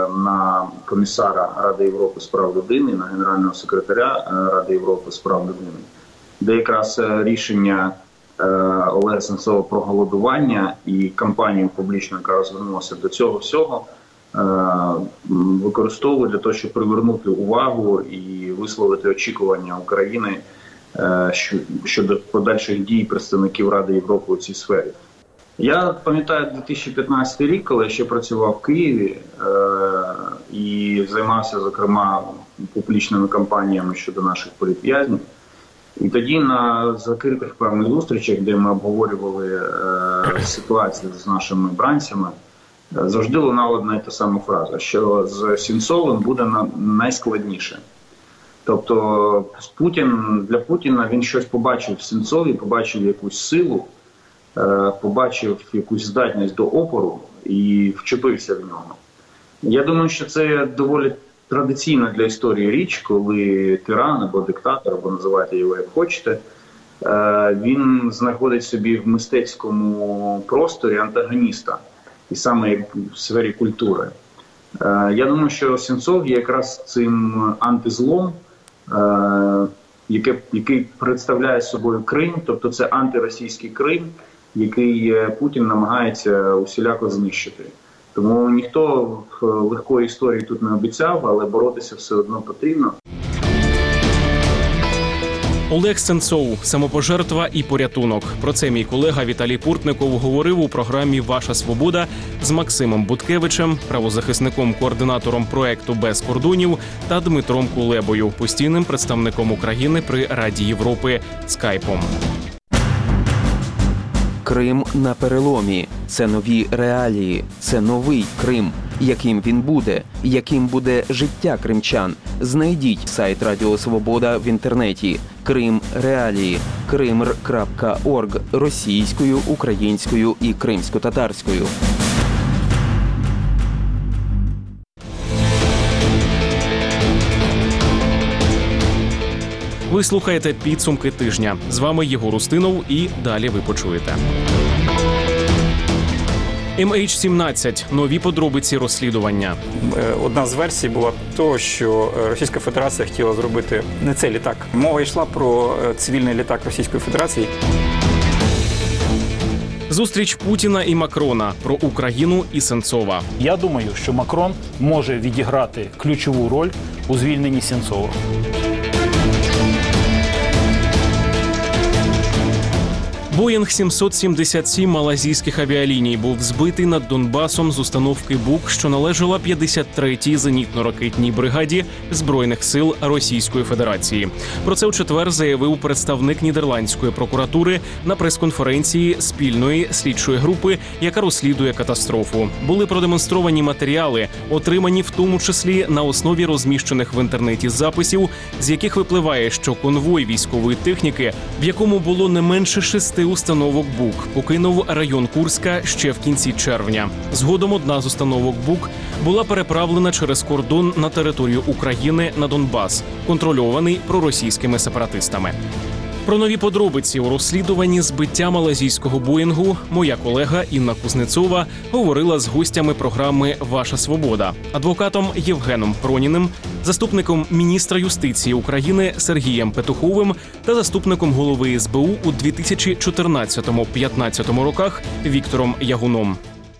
[SPEAKER 4] на комісара Ради Європи з прав людини, на генерального секретаря Ради Європи з прав людини, де якраз рішення е, Олега Сенцова про голодування і кампанію публічну, яка розвернулася до цього всього, е, використовую для того, щоб привернути увагу і висловити очікування України е, щодо подальших дій представників Ради Європи у цій сфері. Я пам'ятаю дві тисячі п'ятнадцятий рік, коли я ще працював в Києві е- і займався, зокрема, публічними кампаніями щодо наших політв'язнів. І тоді на закритих певних зустрічах, де ми обговорювали е- ситуацію з нашими бранцями, е- завжди лунала одна і та сама фраза, що з Сенцовим буде на- найскладніше. Тобто Путін, для Путіна він щось побачив в Сенцові, побачив якусь силу, побачив якусь здатність до опору і вчепився в нього. Я думаю, що це доволі традиційна для історії річ, коли тиран або диктатор, або називайте його як хочете, він знаходить собі в мистецькому просторі антагоніста, і саме в сфері культури. Я думаю, що Сенцов є якраз цим антизлом, який представляє собою Крим, тобто це антиросійський Крим, який Путін намагається усіляко знищити. Тому ніхто легкої історії тут не обіцяв, але боротися все одно потрібно.
[SPEAKER 1] Олег Сенцов – самопожертва і порятунок. Про це мій колега Віталій Пуртников говорив у програмі «Ваша свобода» з Максимом Буткевичем, правозахисником-координатором проекту «Без кордонів» та Дмитром Кулебою, постійним представником України при Раді Європи скайпом.
[SPEAKER 12] Крим на переломі. Це нові реалії. Це новий Крим. Яким він буде? Яким буде життя кримчан? Знайдіть сайт Радіо Свобода в інтернеті. Крим реалії. кримр крапка орг російською, українською і кримсько-татарською.
[SPEAKER 1] Ви слухаєте «Підсумки тижня». З вами Єгор Устинов, і далі ви почуєте. ем ейч сімнадцять. Нові подробиці розслідування.
[SPEAKER 13] Одна з версій була того, що Російська Федерація хотіла зробити не цей літак. Мова йшла про цивільний літак Російської Федерації.
[SPEAKER 1] Зустріч Путіна і Макрона. Про Україну і Сенцова.
[SPEAKER 14] Я думаю, що Макрон може відіграти ключову роль у звільненні Сенцова.
[SPEAKER 1] Боїнг сімсот сімдесят сім малайзійських авіаліній був збитий над Донбасом з установки БУК, що належала п'ятдесят третій зенітно-ракетній бригаді Збройних сил Російської Федерації. Про це у четвер заявив представник Нідерландської прокуратури на прес-конференції спільної слідчої групи, яка розслідує катастрофу. Були продемонстровані матеріали, отримані в тому числі на основі розміщених в інтернеті записів, з яких випливає, що конвой військової техніки, в якому було не менше шести установок БУК, покинув район Курська ще в кінці червня. Згодом одна з установок БУК була переправлена через кордон на територію України на Донбас, контрольований проросійськими сепаратистами. Про нові подробиці у розслідуванні збиття малайзійського Боїнгу моя колега Інна Кузнецова говорила з гостями програми «Ваша свобода», адвокатом Євгеном Проніним, заступником міністра юстиції України Сергієм Петуховим та заступником голови ес бе у у дві тисячі чотирнадцятому-п'ятнадцятому роках Віктором Ягуном.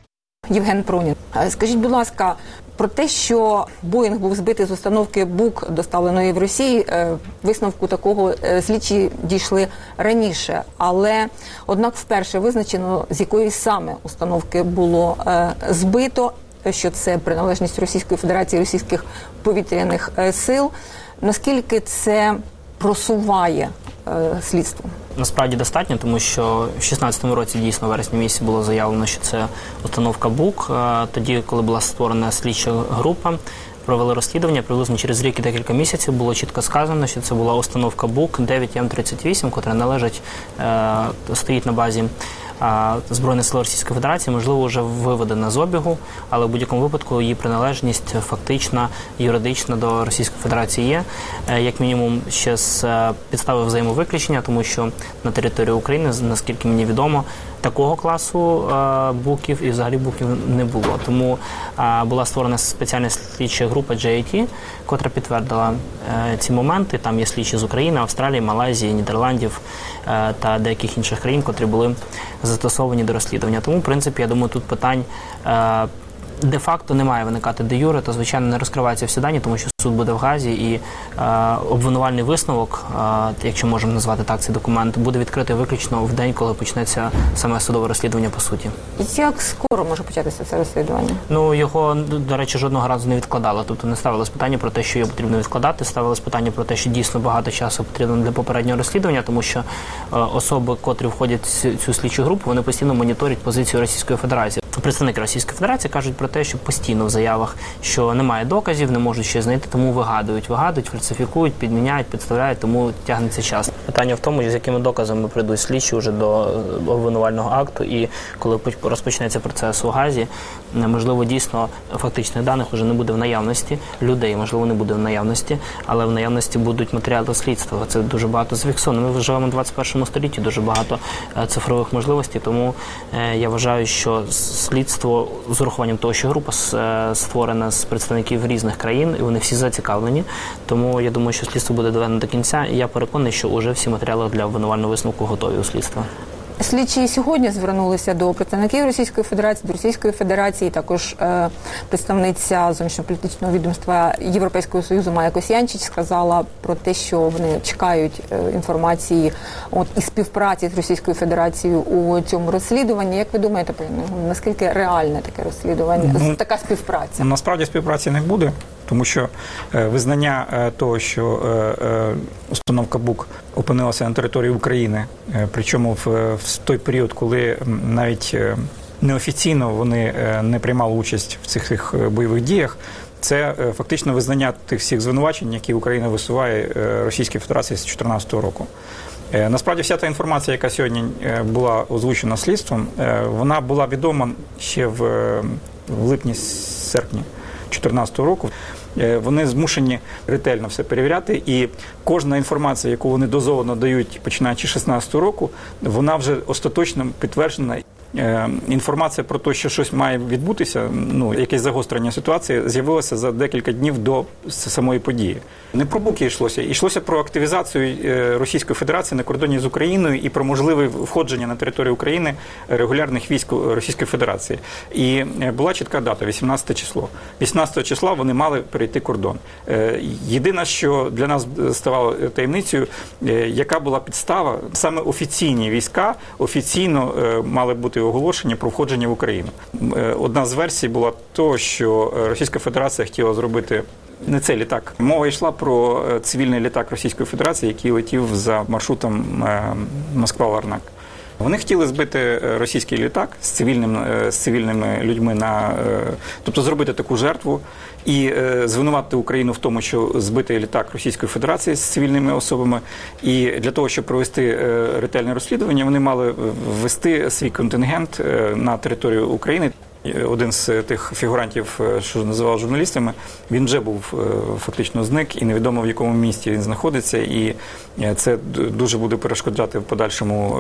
[SPEAKER 8] Євген Пронін, скажіть, будь ласка, про те, що Боїнг був збитий з установки БУК, доставленої в Росії, висновку такого слідчі дійшли раніше. Але, однак, вперше визначено, з якої саме установки було збито, що це приналежність Російської Федерації, російських повітряних сил. Наскільки це просуває слідство?
[SPEAKER 15] Насправді достатньо, тому що в шістнадцятому році дійсно в вересні місяці було заявлено, що це установка БУК. Тоді, коли була створена слідча група, провели розслідування, приблизно через рік і декілька місяців було чітко сказано, що це була установка БУК дев'ять ем тридцять вісім, котра належить, стоїть на базі Збройних сил Російської Федерації, можливо, вже виведена з обігу, але в будь-якому випадку її приналежність фактично, юридично до Російської Федерації є. Як мінімум, ще з підстави взаємовиключення, тому що на території України, наскільки мені відомо, такого класу буків і взагалі буків не було. Тому була створена спеціальна слідча група джей ай ті, котра підтвердила ці моменти. Там є слідчі з України, Австралії, Малайзії, Нідерландів та деяких інших країн, котрі були застосовані до розслідування. Тому, в принципі, я думаю, тут питань де-факто не має виникати де-юре, то, звичайно, не розкриваються всі дані, тому що суд буде в Газі, і е, обвинувальний висновок, е, якщо можемо назвати так цей документ, буде відкритий виключно в день, коли почнеться саме судове розслідування по суті.
[SPEAKER 8] Як скоро може початися це розслідування?
[SPEAKER 15] Ну, його, до речі, жодного разу не відкладали. Тобто не ставилось питання про те, що його потрібно відкладати, ставилось питання про те, що дійсно багато часу потрібно для попереднього розслідування, тому що е, особи, котрі входять в цю слідчу групу, вони постійно моніторять позицію Російської Федерації. Представники Російської Федерації кажуть про те, що постійно в заявах, що немає доказів, не можуть щось знайти, тому вигадують, вигадують, фальсифікують, підміняють, підставляють, тому тягнеться час. Питання в тому, з якими доказами прийдуть слідчі вже до обвинувального акту, і коли розпочнеться процес у Газі, можливо, дійсно фактичних даних вже не буде в наявності, людей, можливо, не буде в наявності, але в наявності будуть матеріали слідства. Це дуже багато зафіксовано. Ми живемо в двадцять першому столітті, дуже багато цифрових можливостей, тому я вважаю, що слідство з урахуванням того, що група створена з представників різних країн, і вони всі зацікавлені. Тому я думаю, що слідство буде доведено до кінця, і я переконаний, що вже всі матеріали для обвинувального висновку готові у слідства.
[SPEAKER 8] Слідчі сьогодні звернулися до представників Російської Федерації, до Російської Федерації, також е, представниця зовнішньополітичного відомства Європейського Союзу Майя Косьянчич сказала про те, що вони чекають е, інформації от, і співпраці з Російською Федерацією у цьому розслідуванні. Як ви думаєте, наскільки реальне таке розслідування, ну, така співпраця?
[SPEAKER 13] Насправді співпраці не буде. Тому що е, визнання е, того, що е, е, установка БУК опинилася на території України, е, причому в, в той період, коли навіть е, неофіційно вони е, не приймали участь в цих, цих бойових діях, це е, фактично визнання тих всіх звинувачень, які Україна висуває е, Російській Федерації з дві тисячі чотирнадцятого року. Е, насправді вся та інформація, яка сьогодні е, була озвучена слідством, е, вона була відома ще в, в липні-серпні дві тисячі чотирнадцятого року. Вони змушені ретельно все перевіряти, і кожна інформація, яку вони дозовано дають, починаючи з дві тисячі шістнадцятого року, вона вже остаточно підтверджена. Інформація про те, що щось має відбутися, ну, якесь загострення ситуації, з'явилося за декілька днів до самої події. Не про БУКи йшлося, йшлося про активізацію Російської Федерації на кордоні з Україною і про можливе входження на територію України регулярних військ Російської Федерації. І була чітка дата – вісімнадцяте число. вісімнадцятого числа вони мали перейти кордон. Єдине, що для нас ставало таємницею, яка була підстава, саме офіційні війська офіційно мали бути оголошення про входження в Україну. Одна з версій була того, що Російська Федерація хотіла зробити не цей літак. Мова йшла про цивільний літак Російської Федерації, який летів за маршрутом Москва-Ларнак. Вони хотіли збити російський літак з цивільним, з цивільними людьми, на, тобто зробити таку жертву і звинуватити Україну в тому, що збитий літак Російської Федерації з цивільними особами. І для того, щоб провести ретельне розслідування, вони мали ввести свій контингент на територію України. Один з тих фігурантів, що називали журналістами, він вже був фактично зник, і невідомо в якому місті він знаходиться, і це дуже буде перешкоджати в подальшому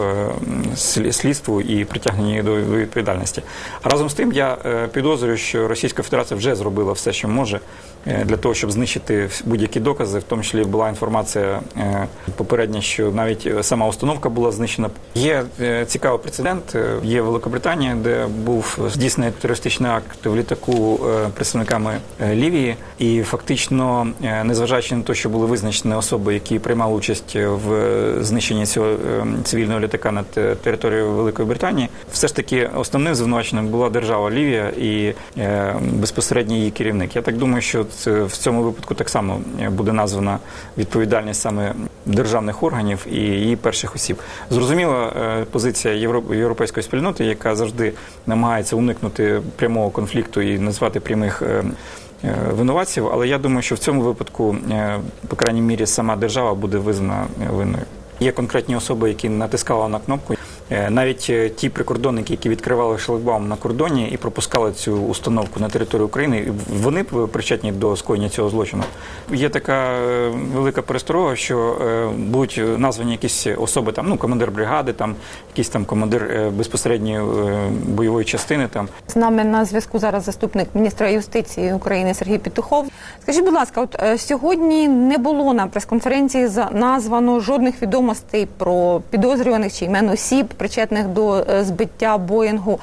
[SPEAKER 13] слідству і притягненню до відповідальності. А разом з тим я підозрюю, що Російська Федерація вже зробила все, що може для того, щоб знищити будь-які докази, в тому числі була інформація попередня, що навіть сама установка була знищена. Є цікавий прецедент, є Великобританія, де був здійснений терористичний акт в літаку представниками Лівії, і фактично, незважаючи на те, що були визначені особи, які приймали участь в знищенні цього цивільного літака над територією Великої Британії, все ж таки основним звинуваченням була держава Лівія і безпосередньо її керівник. Я так думаю, що в цьому випадку так само буде названа відповідальність саме державних органів і її перших осіб. Зрозуміла позиція європейської спільноти, яка завжди намагається уникнути прямого конфлікту і назвати прямих винуватців, але я думаю, що в цьому випадку, по крайній мірі, сама держава буде визнана винною. Є конкретні особи, які натискали на кнопку. Навіть ті прикордонники, які відкривали шлагбаум на кордоні і пропускали цю установку на територію України, вони причетні до скоєння цього злочину. Є така велика пересторога, що будуть названі якісь особи, там, ну, командир бригади, там, якийсь там командир безпосередньої бойової частини. Там.
[SPEAKER 8] З нами на зв'язку зараз заступник міністра юстиції України Сергій Петухов. Скажіть, будь ласка, от сьогодні не було на прес-конференції названо жодних відомостей про підозрюваних чи імен осіб, причетних до збиття Боїнгу.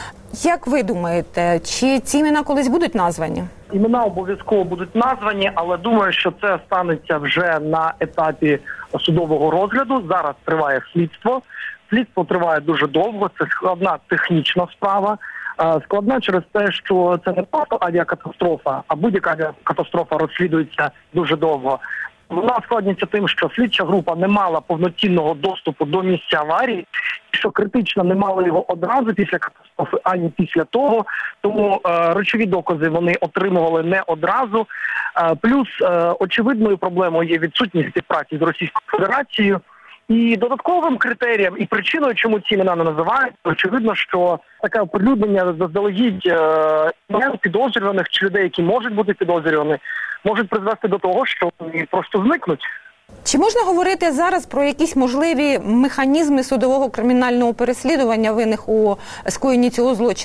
[SPEAKER 8] Як ви думаєте, чи ці імена колись будуть названі?
[SPEAKER 16] Імена обов'язково будуть названі, але думаю, що це станеться вже на етапі судового розгляду. Зараз триває слідство. Слідство триває дуже довго, це складна технічна справа. Складна через те, що це не просто авіакатастрофа, а будь-яка авіакатастрофа розслідується дуже довго. Вона складність тим, що слідча група не мала повноцінного доступу до місця аварії, що критично не мали його одразу після катастрофи, ані після того. Тому е, речові докази вони отримували не одразу. Е, плюс е, очевидною проблемою є відсутність співпраці з Російською Федерацією. І додатковим критерієм і причиною, чому ці імена не називають, очевидно, що таке оприлюднення заздалегідь імен підозрюваних чи людей, які можуть бути підозрювані, можуть призвести до того, що вони просто зникнуть.
[SPEAKER 8] Чи можна говорити зараз про якісь можливі механізми судового кримінального переслідування винних у скоєнні цього злочину?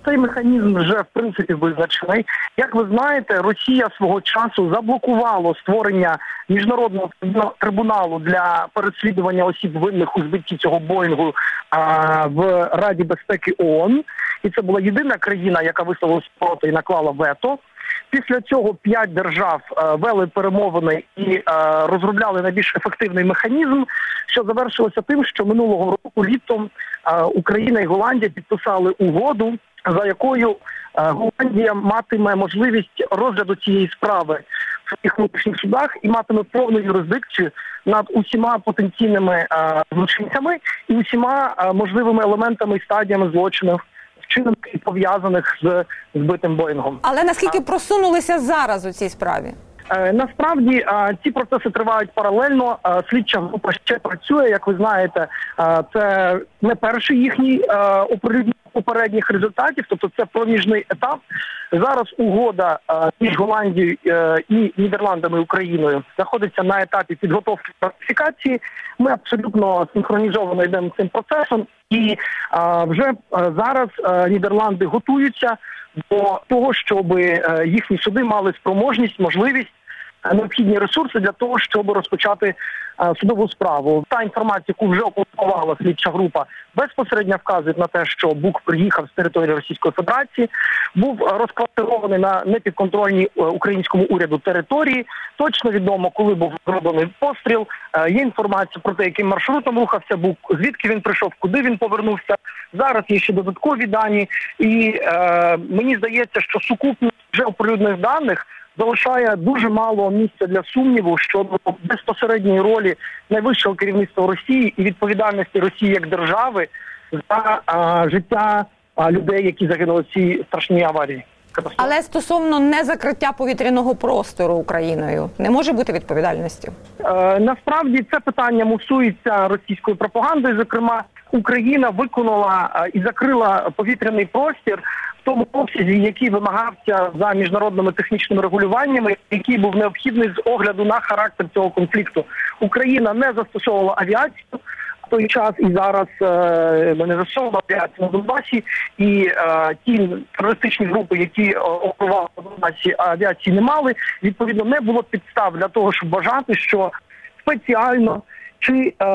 [SPEAKER 16] Цей механізм вже, в принципі, визначений. Як ви знаєте, Росія свого часу заблокувала створення міжнародного трибуналу для переслідування осіб винних у збитті цього Боїнгу а, в Раді безпеки ООН. І це була єдина країна, яка висловилась проти і наклала вето. Після цього п'ять держав е, вели перемовини і е, розробляли найбільш ефективний механізм, що завершилося тим, що минулого року літом е, Україна і Голландія підписали угоду, за якою е, Голландія матиме можливість розгляду цієї справи в своїх внутрішніх судах і матиме повну юрисдикцію над усіма потенційними е, злочинцями і усіма е, можливими елементами і стадіями злочинів, вчинених і пов'язаних з збитим Боїнгом.
[SPEAKER 8] Але наскільки просунулися зараз у цій справі?
[SPEAKER 16] Е, насправді е, ці процеси тривають паралельно. Е, слідча група ще працює, як ви знаєте, е, це не перший їхній е, оприлюднення попередніх результатів, тобто це проміжний етап. Зараз угода е, між Голландією е, і Нідерландами і Україною знаходиться на етапі підготовки ратифікації. Ми абсолютно синхронізовано йдемо цим процесом. І е, вже е, зараз е, Нідерланди готуються до того, щоб е, їхні суди мали спроможність, можливість, е, необхідні ресурси для того, щоб розпочати е, судову справу. Та інформація, яку вже опублікувала слідча група, безпосередньо вказує на те, що Бук приїхав з території Російської Федерації, був розквартирований на непідконтрольній е, українському уряду території. Точно відомо, коли був зроблений постріл. Е, є інформація про те, яким маршрутом рухався Бук, звідки він прийшов, куди він повернувся. Зараз є ще додаткові дані. І е, мені здається, що сукупність вже оприлюднених даних залишає дуже мало місця для сумніву щодо безпосередньої ролі найвищого керівництва Росії і відповідальності Росії як держави за а, життя а, людей, які загинули в цій страшній аварії.
[SPEAKER 8] Але стосовно незакриття повітряного простору Україною не може бути відповідальності?
[SPEAKER 16] Е, насправді це питання мусується російською пропагандою. Зокрема, Україна виконала е, і закрила повітряний простір в тому обсязі, який вимагався за міжнародними технічними регулюваннями, який був необхідний з огляду на характер цього конфлікту. Україна не застосовувала авіацію в той час і зараз е, не застосовувала авіацію на Донбасі, і е, ті терористичні групи, які оперували на Донбасі, авіації не мали. Відповідно, не було підстав для того, щоб вважати, що спеціально чи е,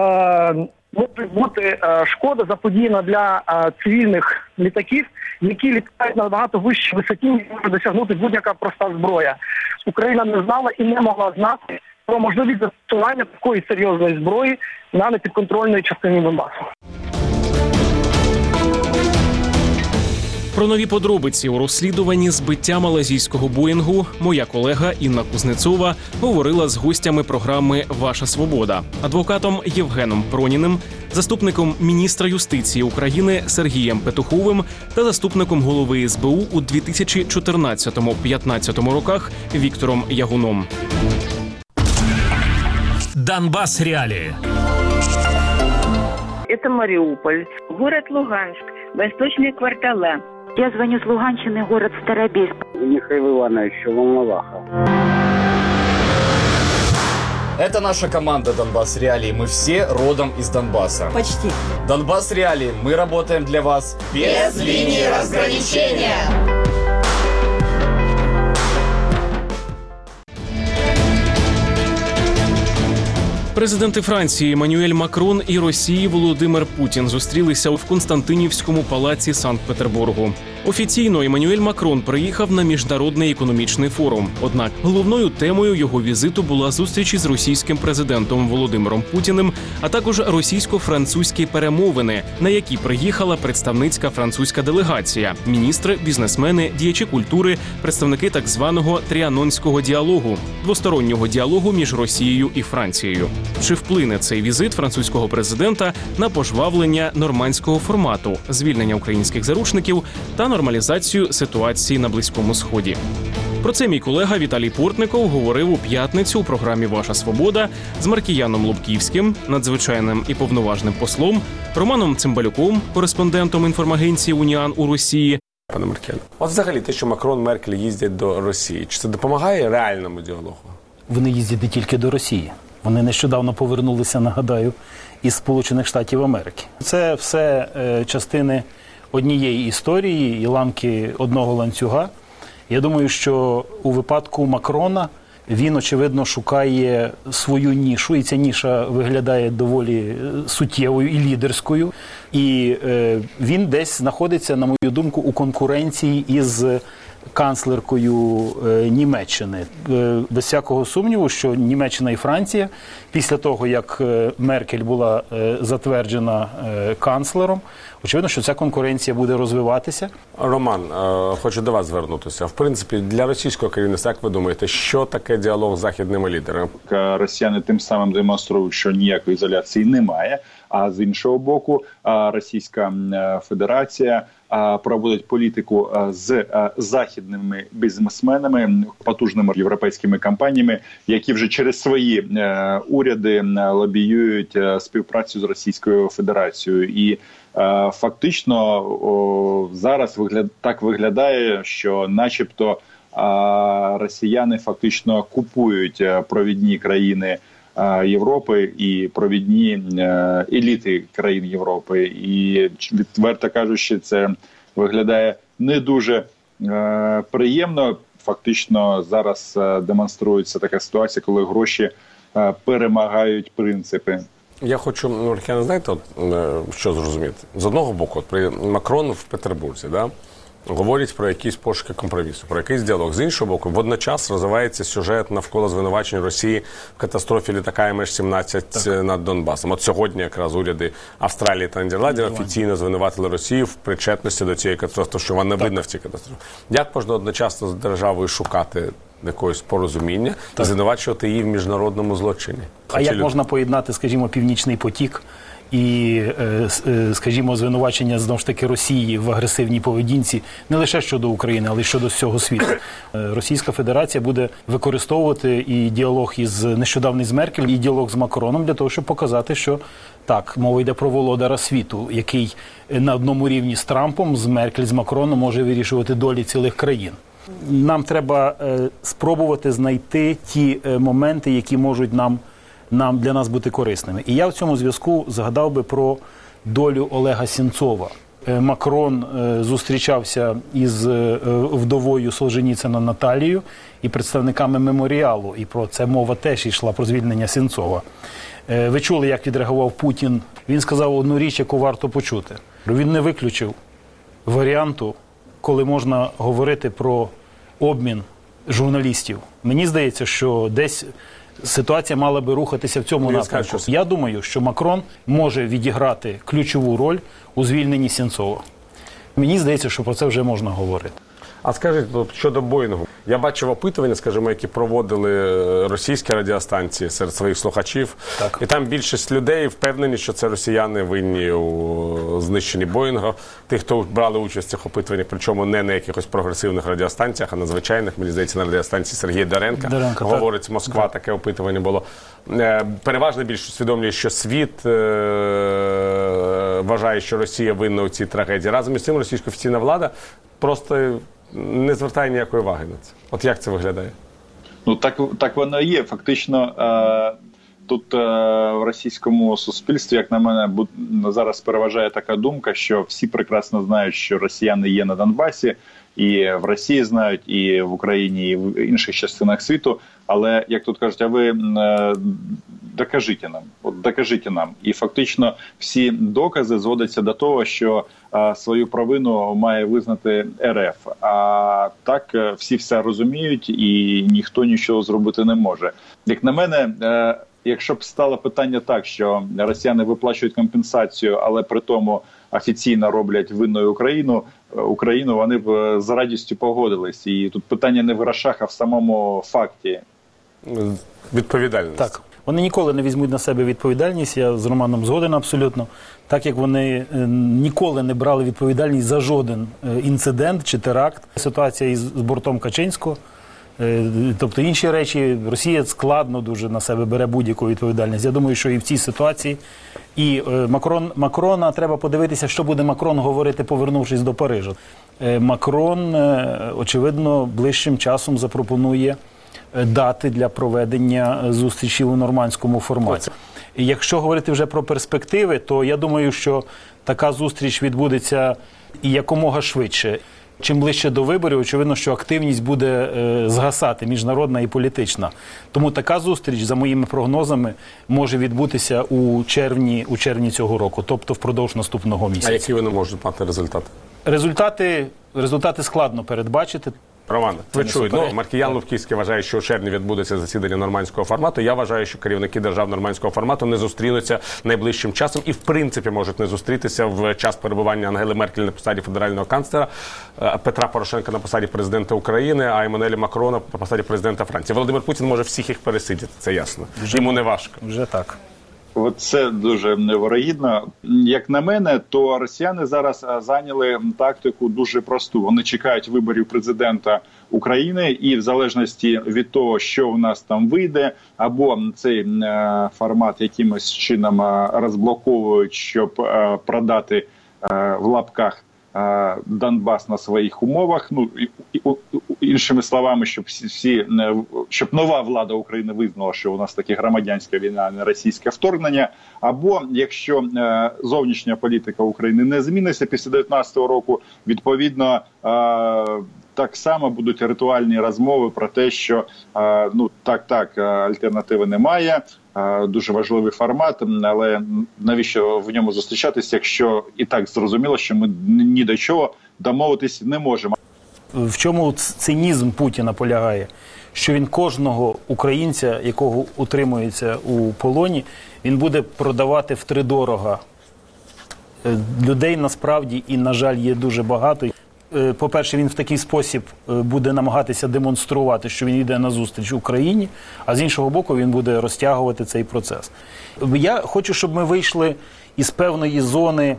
[SPEAKER 16] може бути е, шкода заподіяна для е, цивільних літаків, які літають на набагато вищій висоті, ніж може досягнути будь-яка проста зброя. Україна не знала і не могла знати про можливість застосування такої серйозної зброї на непідконтрольній частині Донбасу.
[SPEAKER 1] Про нові подробиці у розслідуванні збиття малайзійського Боїнгу моя колега Інна Кузнецова говорила з гостями програми «Ваша свобода» – адвокатом Євгеном Проніним, заступником міністра юстиції України Сергієм Петуховим та заступником голови ес бе у у дві тисячі чотирнадцятому-п'ятнадцятому роках Віктором Ягуном.
[SPEAKER 17] Донбасс реалии.
[SPEAKER 18] Это Мариуполь, город Луганск, восточные кварталы.
[SPEAKER 19] Я звоню с Луганщины, город Старобельск.
[SPEAKER 20] Михаил Иванович, Волноваха.
[SPEAKER 21] Это наша команда «Донбасс Реалии». Мы все родом из Донбасса.
[SPEAKER 8] Почти.
[SPEAKER 21] «Донбасс Реалии». Мы работаем для вас
[SPEAKER 22] без линии разграничения.
[SPEAKER 1] Президенти Франції Еммануель Макрон і Росії Володимир Путін зустрілися в Константинівському палаці Санкт-Петербургу. Офіційно Еммануель Макрон приїхав на міжнародний економічний форум. Однак головною темою його візиту була зустріч із російським президентом Володимиром Путіним, а також російсько-французькі перемовини, на які приїхала представницька французька делегація, міністри, бізнесмени, діячі культури, представники так званого тріанонського діалогу, двостороннього діалогу між Росією і Францією. Чи вплине цей візит французького президента на пожвавлення нормандського формату, звільнення українських заручників та нормалізацію ситуації на Близькому Сході? Про це мій колега Віталій Портников говорив у п'ятницю у програмі «Ваша свобода» з Маркіяном Лубківським, надзвичайним і повноважним послом, Романом Цимбалюком, кореспондентом інформагенції «Уніан» у Росії.
[SPEAKER 5] Пане Маркіян, от взагалі те, що Макрон, Меркель їздять до Росії, чи це допомагає реальному діалогу?
[SPEAKER 14] Вони їздять не тільки до Росії. Вони нещодавно повернулися, нагадаю, із Сполучених Штатів Америки. Це все е, частини однієї історії і ланки одного ланцюга. Я думаю, що у випадку Макрона він, очевидно, шукає свою нішу, і ця ніша виглядає доволі суттєвою і лідерською. І е, він десь знаходиться, на мою думку, у конкуренції із канцлеркою е, Німеччини. Е, без всякого сумніву, що Німеччина і Франція, після того, як е, Меркель була е, затверджена е, канцлером, очевидно, що ця конкуренція буде розвиватися.
[SPEAKER 5] Роман, е, хочу до вас звернутися. В принципі, для російського керівництва, як ви думаєте, що таке діалог з західними лідерами?
[SPEAKER 2] Росіяни тим самим демонструють, що ніякої ізоляції немає, а з іншого боку, Російська Федерація проводить політику з західними бізнесменами, потужними європейськими компаніями, які вже через свої уряди лобіюють співпрацю з Російською Федерацією. І фактично зараз так виглядає, що начебто росіяни фактично купують провідні країни Європи і провідні еліти країн Європи. І, відверто кажучи, це виглядає не дуже е, приємно. Фактично зараз е, демонструється така ситуація, коли гроші е, перемагають принципи.
[SPEAKER 5] Я хочу, ну, я не знаєте, от, що зрозуміти. З одного боку, от, при Макрон в Петербурзі, да, говорить про якісь пошуки компромісу, про якийсь діалог. З іншого боку, водночас розвивається сюжет навколо звинувачень Росії в катастрофі літака Ем Еш сімнадцять над Донбасом. От сьогодні якраз уряди Австралії та Нідерландів офіційно звинуватили Росію в причетності до цієї катастрофи, що вона не винна в цій катастрофі. Як можна одночасно з державою шукати якогось порозуміння і звинувачувати її в міжнародному злочині?
[SPEAKER 14] А як можна поєднати, скажімо, Північний потік і, скажімо, звинувачення, знову ж таки, Росії в агресивній поведінці не лише щодо України, але й щодо всього світу? Російська Федерація буде використовувати і діалог із нещодавний з Меркель, і діалог з Макроном для того, щоб показати, що так, мова йде про володара світу, який на одному рівні з Трампом, з Меркель, з Макроном може вирішувати долі цілих країн. Нам треба е, спробувати знайти ті е, моменти, які можуть нам, нам для нас бути корисними. І я в цьому зв'язку згадав би про долю Олега Сенцова. Е, Макрон е, зустрічався із е, вдовою Солженіцина Наталією і представниками меморіалу. І про це мова теж йшла, про звільнення Сенцова. Е, ви чули, як відреагував Путін? Він сказав одну річ, яку варто почути. Він не виключив варіанту, коли можна говорити про обмін журналістів. Мені здається, що десь ситуація мала би рухатися в цьому напрямку. Я думаю, що Макрон може відіграти ключову роль у звільненні Сенцова. Мені здається, що про це вже можна говорити.
[SPEAKER 5] А скажіть, щодо Боїнгу. Я бачив опитування, скажімо, які проводили російські радіостанції серед своїх слухачів. Так. І там більшість людей впевнені, що це росіяни винні у знищенні Боїнга. Ті, хто брали участь в цих опитуваннях, причому не на якихось прогресивних радіостанціях, а на звичайних, мені здається, на радіостанції Сергія Деренка. Деренка говорить, так. Москва, так. Таке опитування було. Переважно більше усвідомлює, що світ е- вважає, що Росія винна у цій трагедії. Разом із цим російська офіційна влада просто не звертає ніякої уваги на це. От як це виглядає?
[SPEAKER 2] Ну, так, так воно і є. Фактично, е, тут е, в російському суспільстві, як на мене, бу, зараз переважає така думка, що всі прекрасно знають, що росіяни є на Донбасі, і в Росії знають, і в Україні, і в інших частинах світу. Але, як тут кажуть, а ви е, докажіть нам, от докажіть нам. І фактично всі докази зводяться до того, що е, свою провину має визнати Ер Еф. А так е, всі все розуміють і ніхто нічого зробити не може. Як на мене, е, якщо б стало питання так, що росіяни виплачують компенсацію, але при тому офіційно роблять винною Україну, Україну, вони б з радістю погодились. І тут питання не в грошах, а в самому факті.
[SPEAKER 5] Відповідальність.
[SPEAKER 14] Так. Вони ніколи не візьмуть на себе відповідальність, я з Романом згоден абсолютно, так як вони ніколи не брали відповідальність за жоден інцидент чи теракт. Ситуація із бортом Качинського, тобто інші речі, Росія складно дуже на себе бере будь-яку відповідальність. Я думаю, що і в цій ситуації. І Макрон, Макрона треба подивитися, що буде Макрон говорити, повернувшись до Парижа. Макрон, очевидно, ближчим часом запропонує дати для проведення зустрічі у нормандському форматі. І якщо говорити вже про перспективи, то я думаю, що така зустріч відбудеться і якомога швидше. Чим ближче до виборів, очевидно, що активність буде е, згасати, міжнародна і політична. Тому така зустріч, за моїми прогнозами, може відбутися у червні, у червні цього року, тобто впродовж наступного місяця.
[SPEAKER 5] А які вони можуть мати результати?
[SPEAKER 14] Результати, результати складно передбачити.
[SPEAKER 5] Роман, ви чуєте, ну, Маркіян
[SPEAKER 14] Так.
[SPEAKER 5] Лубківський вважає, що у червні відбудеться засідання нормандського формату. Я вважаю, що керівники держав нормандського формату не зустрінуться найближчим часом і, в принципі, можуть не зустрітися в час перебування Ангели Меркель на посаді федерального канцлера, Петра Порошенка на посаді президента України, а Еммануеля Макрона на посаді президента Франції. Володимир Путін може всіх їх пересидіти, це ясно.
[SPEAKER 14] Вже,
[SPEAKER 5] Йому не важко.
[SPEAKER 14] Вже так.
[SPEAKER 2] Це дуже невирогідно. Як на мене, то росіяни зараз зайняли тактику дуже просту. Вони чекають виборів президента України і в залежності від того, що в нас там вийде, або цей е, формат якимось чином е, розблоковують, щоб е, продати е, в лапках е, Донбас на своїх умовах. Ну, і, і, іншими словами, щоб всі, всі щоб нова влада України визнала, що у нас таки громадянська війна, а не російське вторгнення. Або якщо е, зовнішня політика України не зміниться після дев'ятнадцятого року, відповідно е, так само будуть ритуальні розмови про те, що е, ну так, так, альтернативи немає. Е, дуже важливий формат, але навіщо в ньому зустрічатися, якщо і так зрозуміло, що ми ні до чого домовитись не можемо.
[SPEAKER 14] В чому цинізм Путіна полягає? Що він кожного українця, якого утримується у полоні, він буде продавати втридорога. Людей насправді і, на жаль, є дуже багато. По-перше, він в такий спосіб буде намагатися демонструвати, що він йде на зустріч Україні, а з іншого боку він буде розтягувати цей процес. Я хочу, щоб ми вийшли із певної зони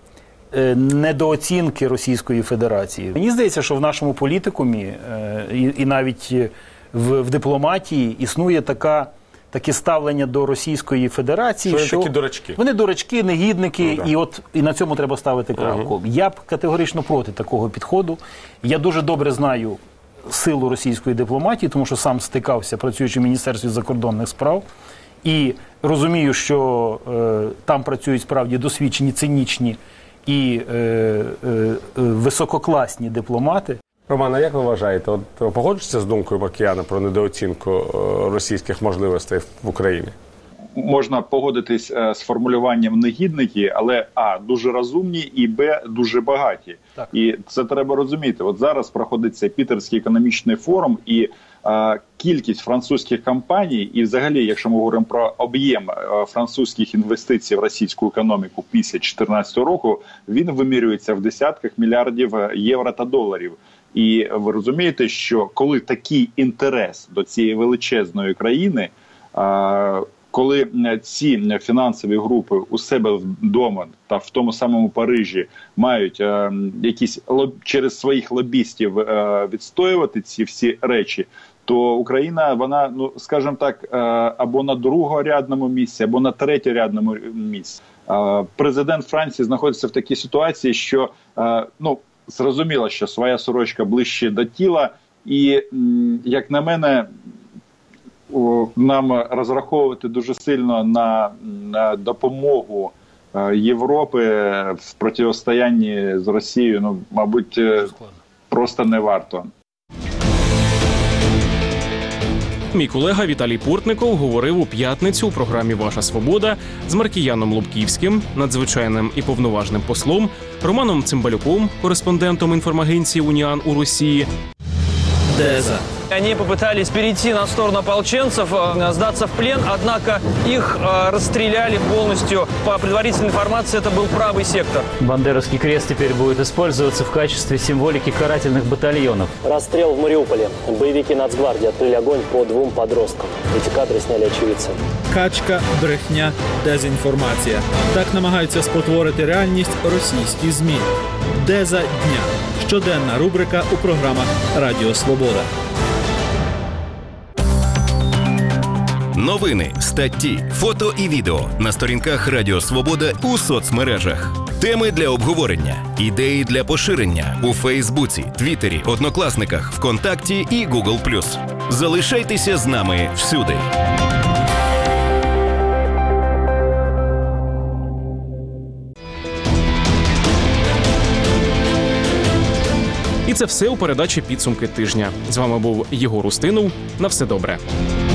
[SPEAKER 14] недооцінки Російської Федерації. Мені здається, що в нашому політикумі і, і навіть в, в дипломатії існує така, таке ставлення до Російської Федерації,
[SPEAKER 5] що,
[SPEAKER 14] що
[SPEAKER 5] такі дурачки.
[SPEAKER 14] Вони дурачки, негідники, ну, да. і от і на цьому треба ставити крапку. Uh-huh. Я б категорично проти такого підходу. Я дуже добре знаю силу російської дипломатії, тому що сам стикався, працюючи в Міністерстві закордонних справ, і розумію, що е, там працюють справді досвідчені, цинічні і е, е, висококласні дипломати.
[SPEAKER 5] Роман, а як ви вважаєте, от погоджуєтеся з думкою Маркіяна про недооцінку російських можливостей в Україні?
[SPEAKER 2] Можна погодитись з формулюванням негідники, але а, дуже розумні і б, дуже багаті. Так. І це треба розуміти. От зараз проходиться Пітерський економічний форум, і а, кількість французьких компаній, і взагалі, якщо ми говоримо про об'єм а, французьких інвестицій в російську економіку після дві тисячі чотирнадцятого року, він вимірюється в десятках мільярдів євро та доларів. І ви розумієте, що коли такий інтерес до цієї величезної країни, а, коли ці фінансові групи у себе вдома та в тому самому Парижі мають е, якісь лоб, через своїх лобістів е, відстоювати ці всі речі, то Україна, вона, ну скажімо так, е, або на другорядному місці, або на третьорядному місці. Е, президент Франції знаходиться в такій ситуації, що е, ну зрозуміло, що своя сорочка ближче до тіла, і м, як на мене, нам розраховувати дуже сильно на, на допомогу Європи в протистоянні з Росією, ну, мабуть, просто не варто.
[SPEAKER 1] Мій колега Віталій Портников говорив у п'ятницю у програмі «Ваша свобода» з Маркіяном Лубківським, надзвичайним і повноважним послом, Романом Цимбалюком, кореспондентом інформагенції «Уніан» у Росії.
[SPEAKER 3] Деза. Они попытались перейти на сторону ополченцев, сдаться в плен, однако их расстреляли полностью. По предварительной информации, это был правый сектор.
[SPEAKER 6] Бандеровский крест теперь будет использоваться в качестве символики карательных батальонов.
[SPEAKER 23] Расстрел в Мариуполе. Боевики Нацгвардии открыли огонь по двум подросткам. Эти кадры сняли очевидцы.
[SPEAKER 24] Качка, брехня, дезінформація. Так намагаються спотворити реальність російські ЗМІ. Деза дня. Щоденна рубрика у програмах «Радіо Свобода».
[SPEAKER 10] Новини, статті, фото і відео на сторінках Радіо Свобода у соцмережах. Теми для обговорення, ідеї для поширення у Фейсбуці, Твіттері, Однокласниках, ВКонтакті і Гугл плюс. Залишайтеся з нами всюди.
[SPEAKER 1] І це все у передачі «Підсумки тижня». З вами був Єгор Устинов. На все добре.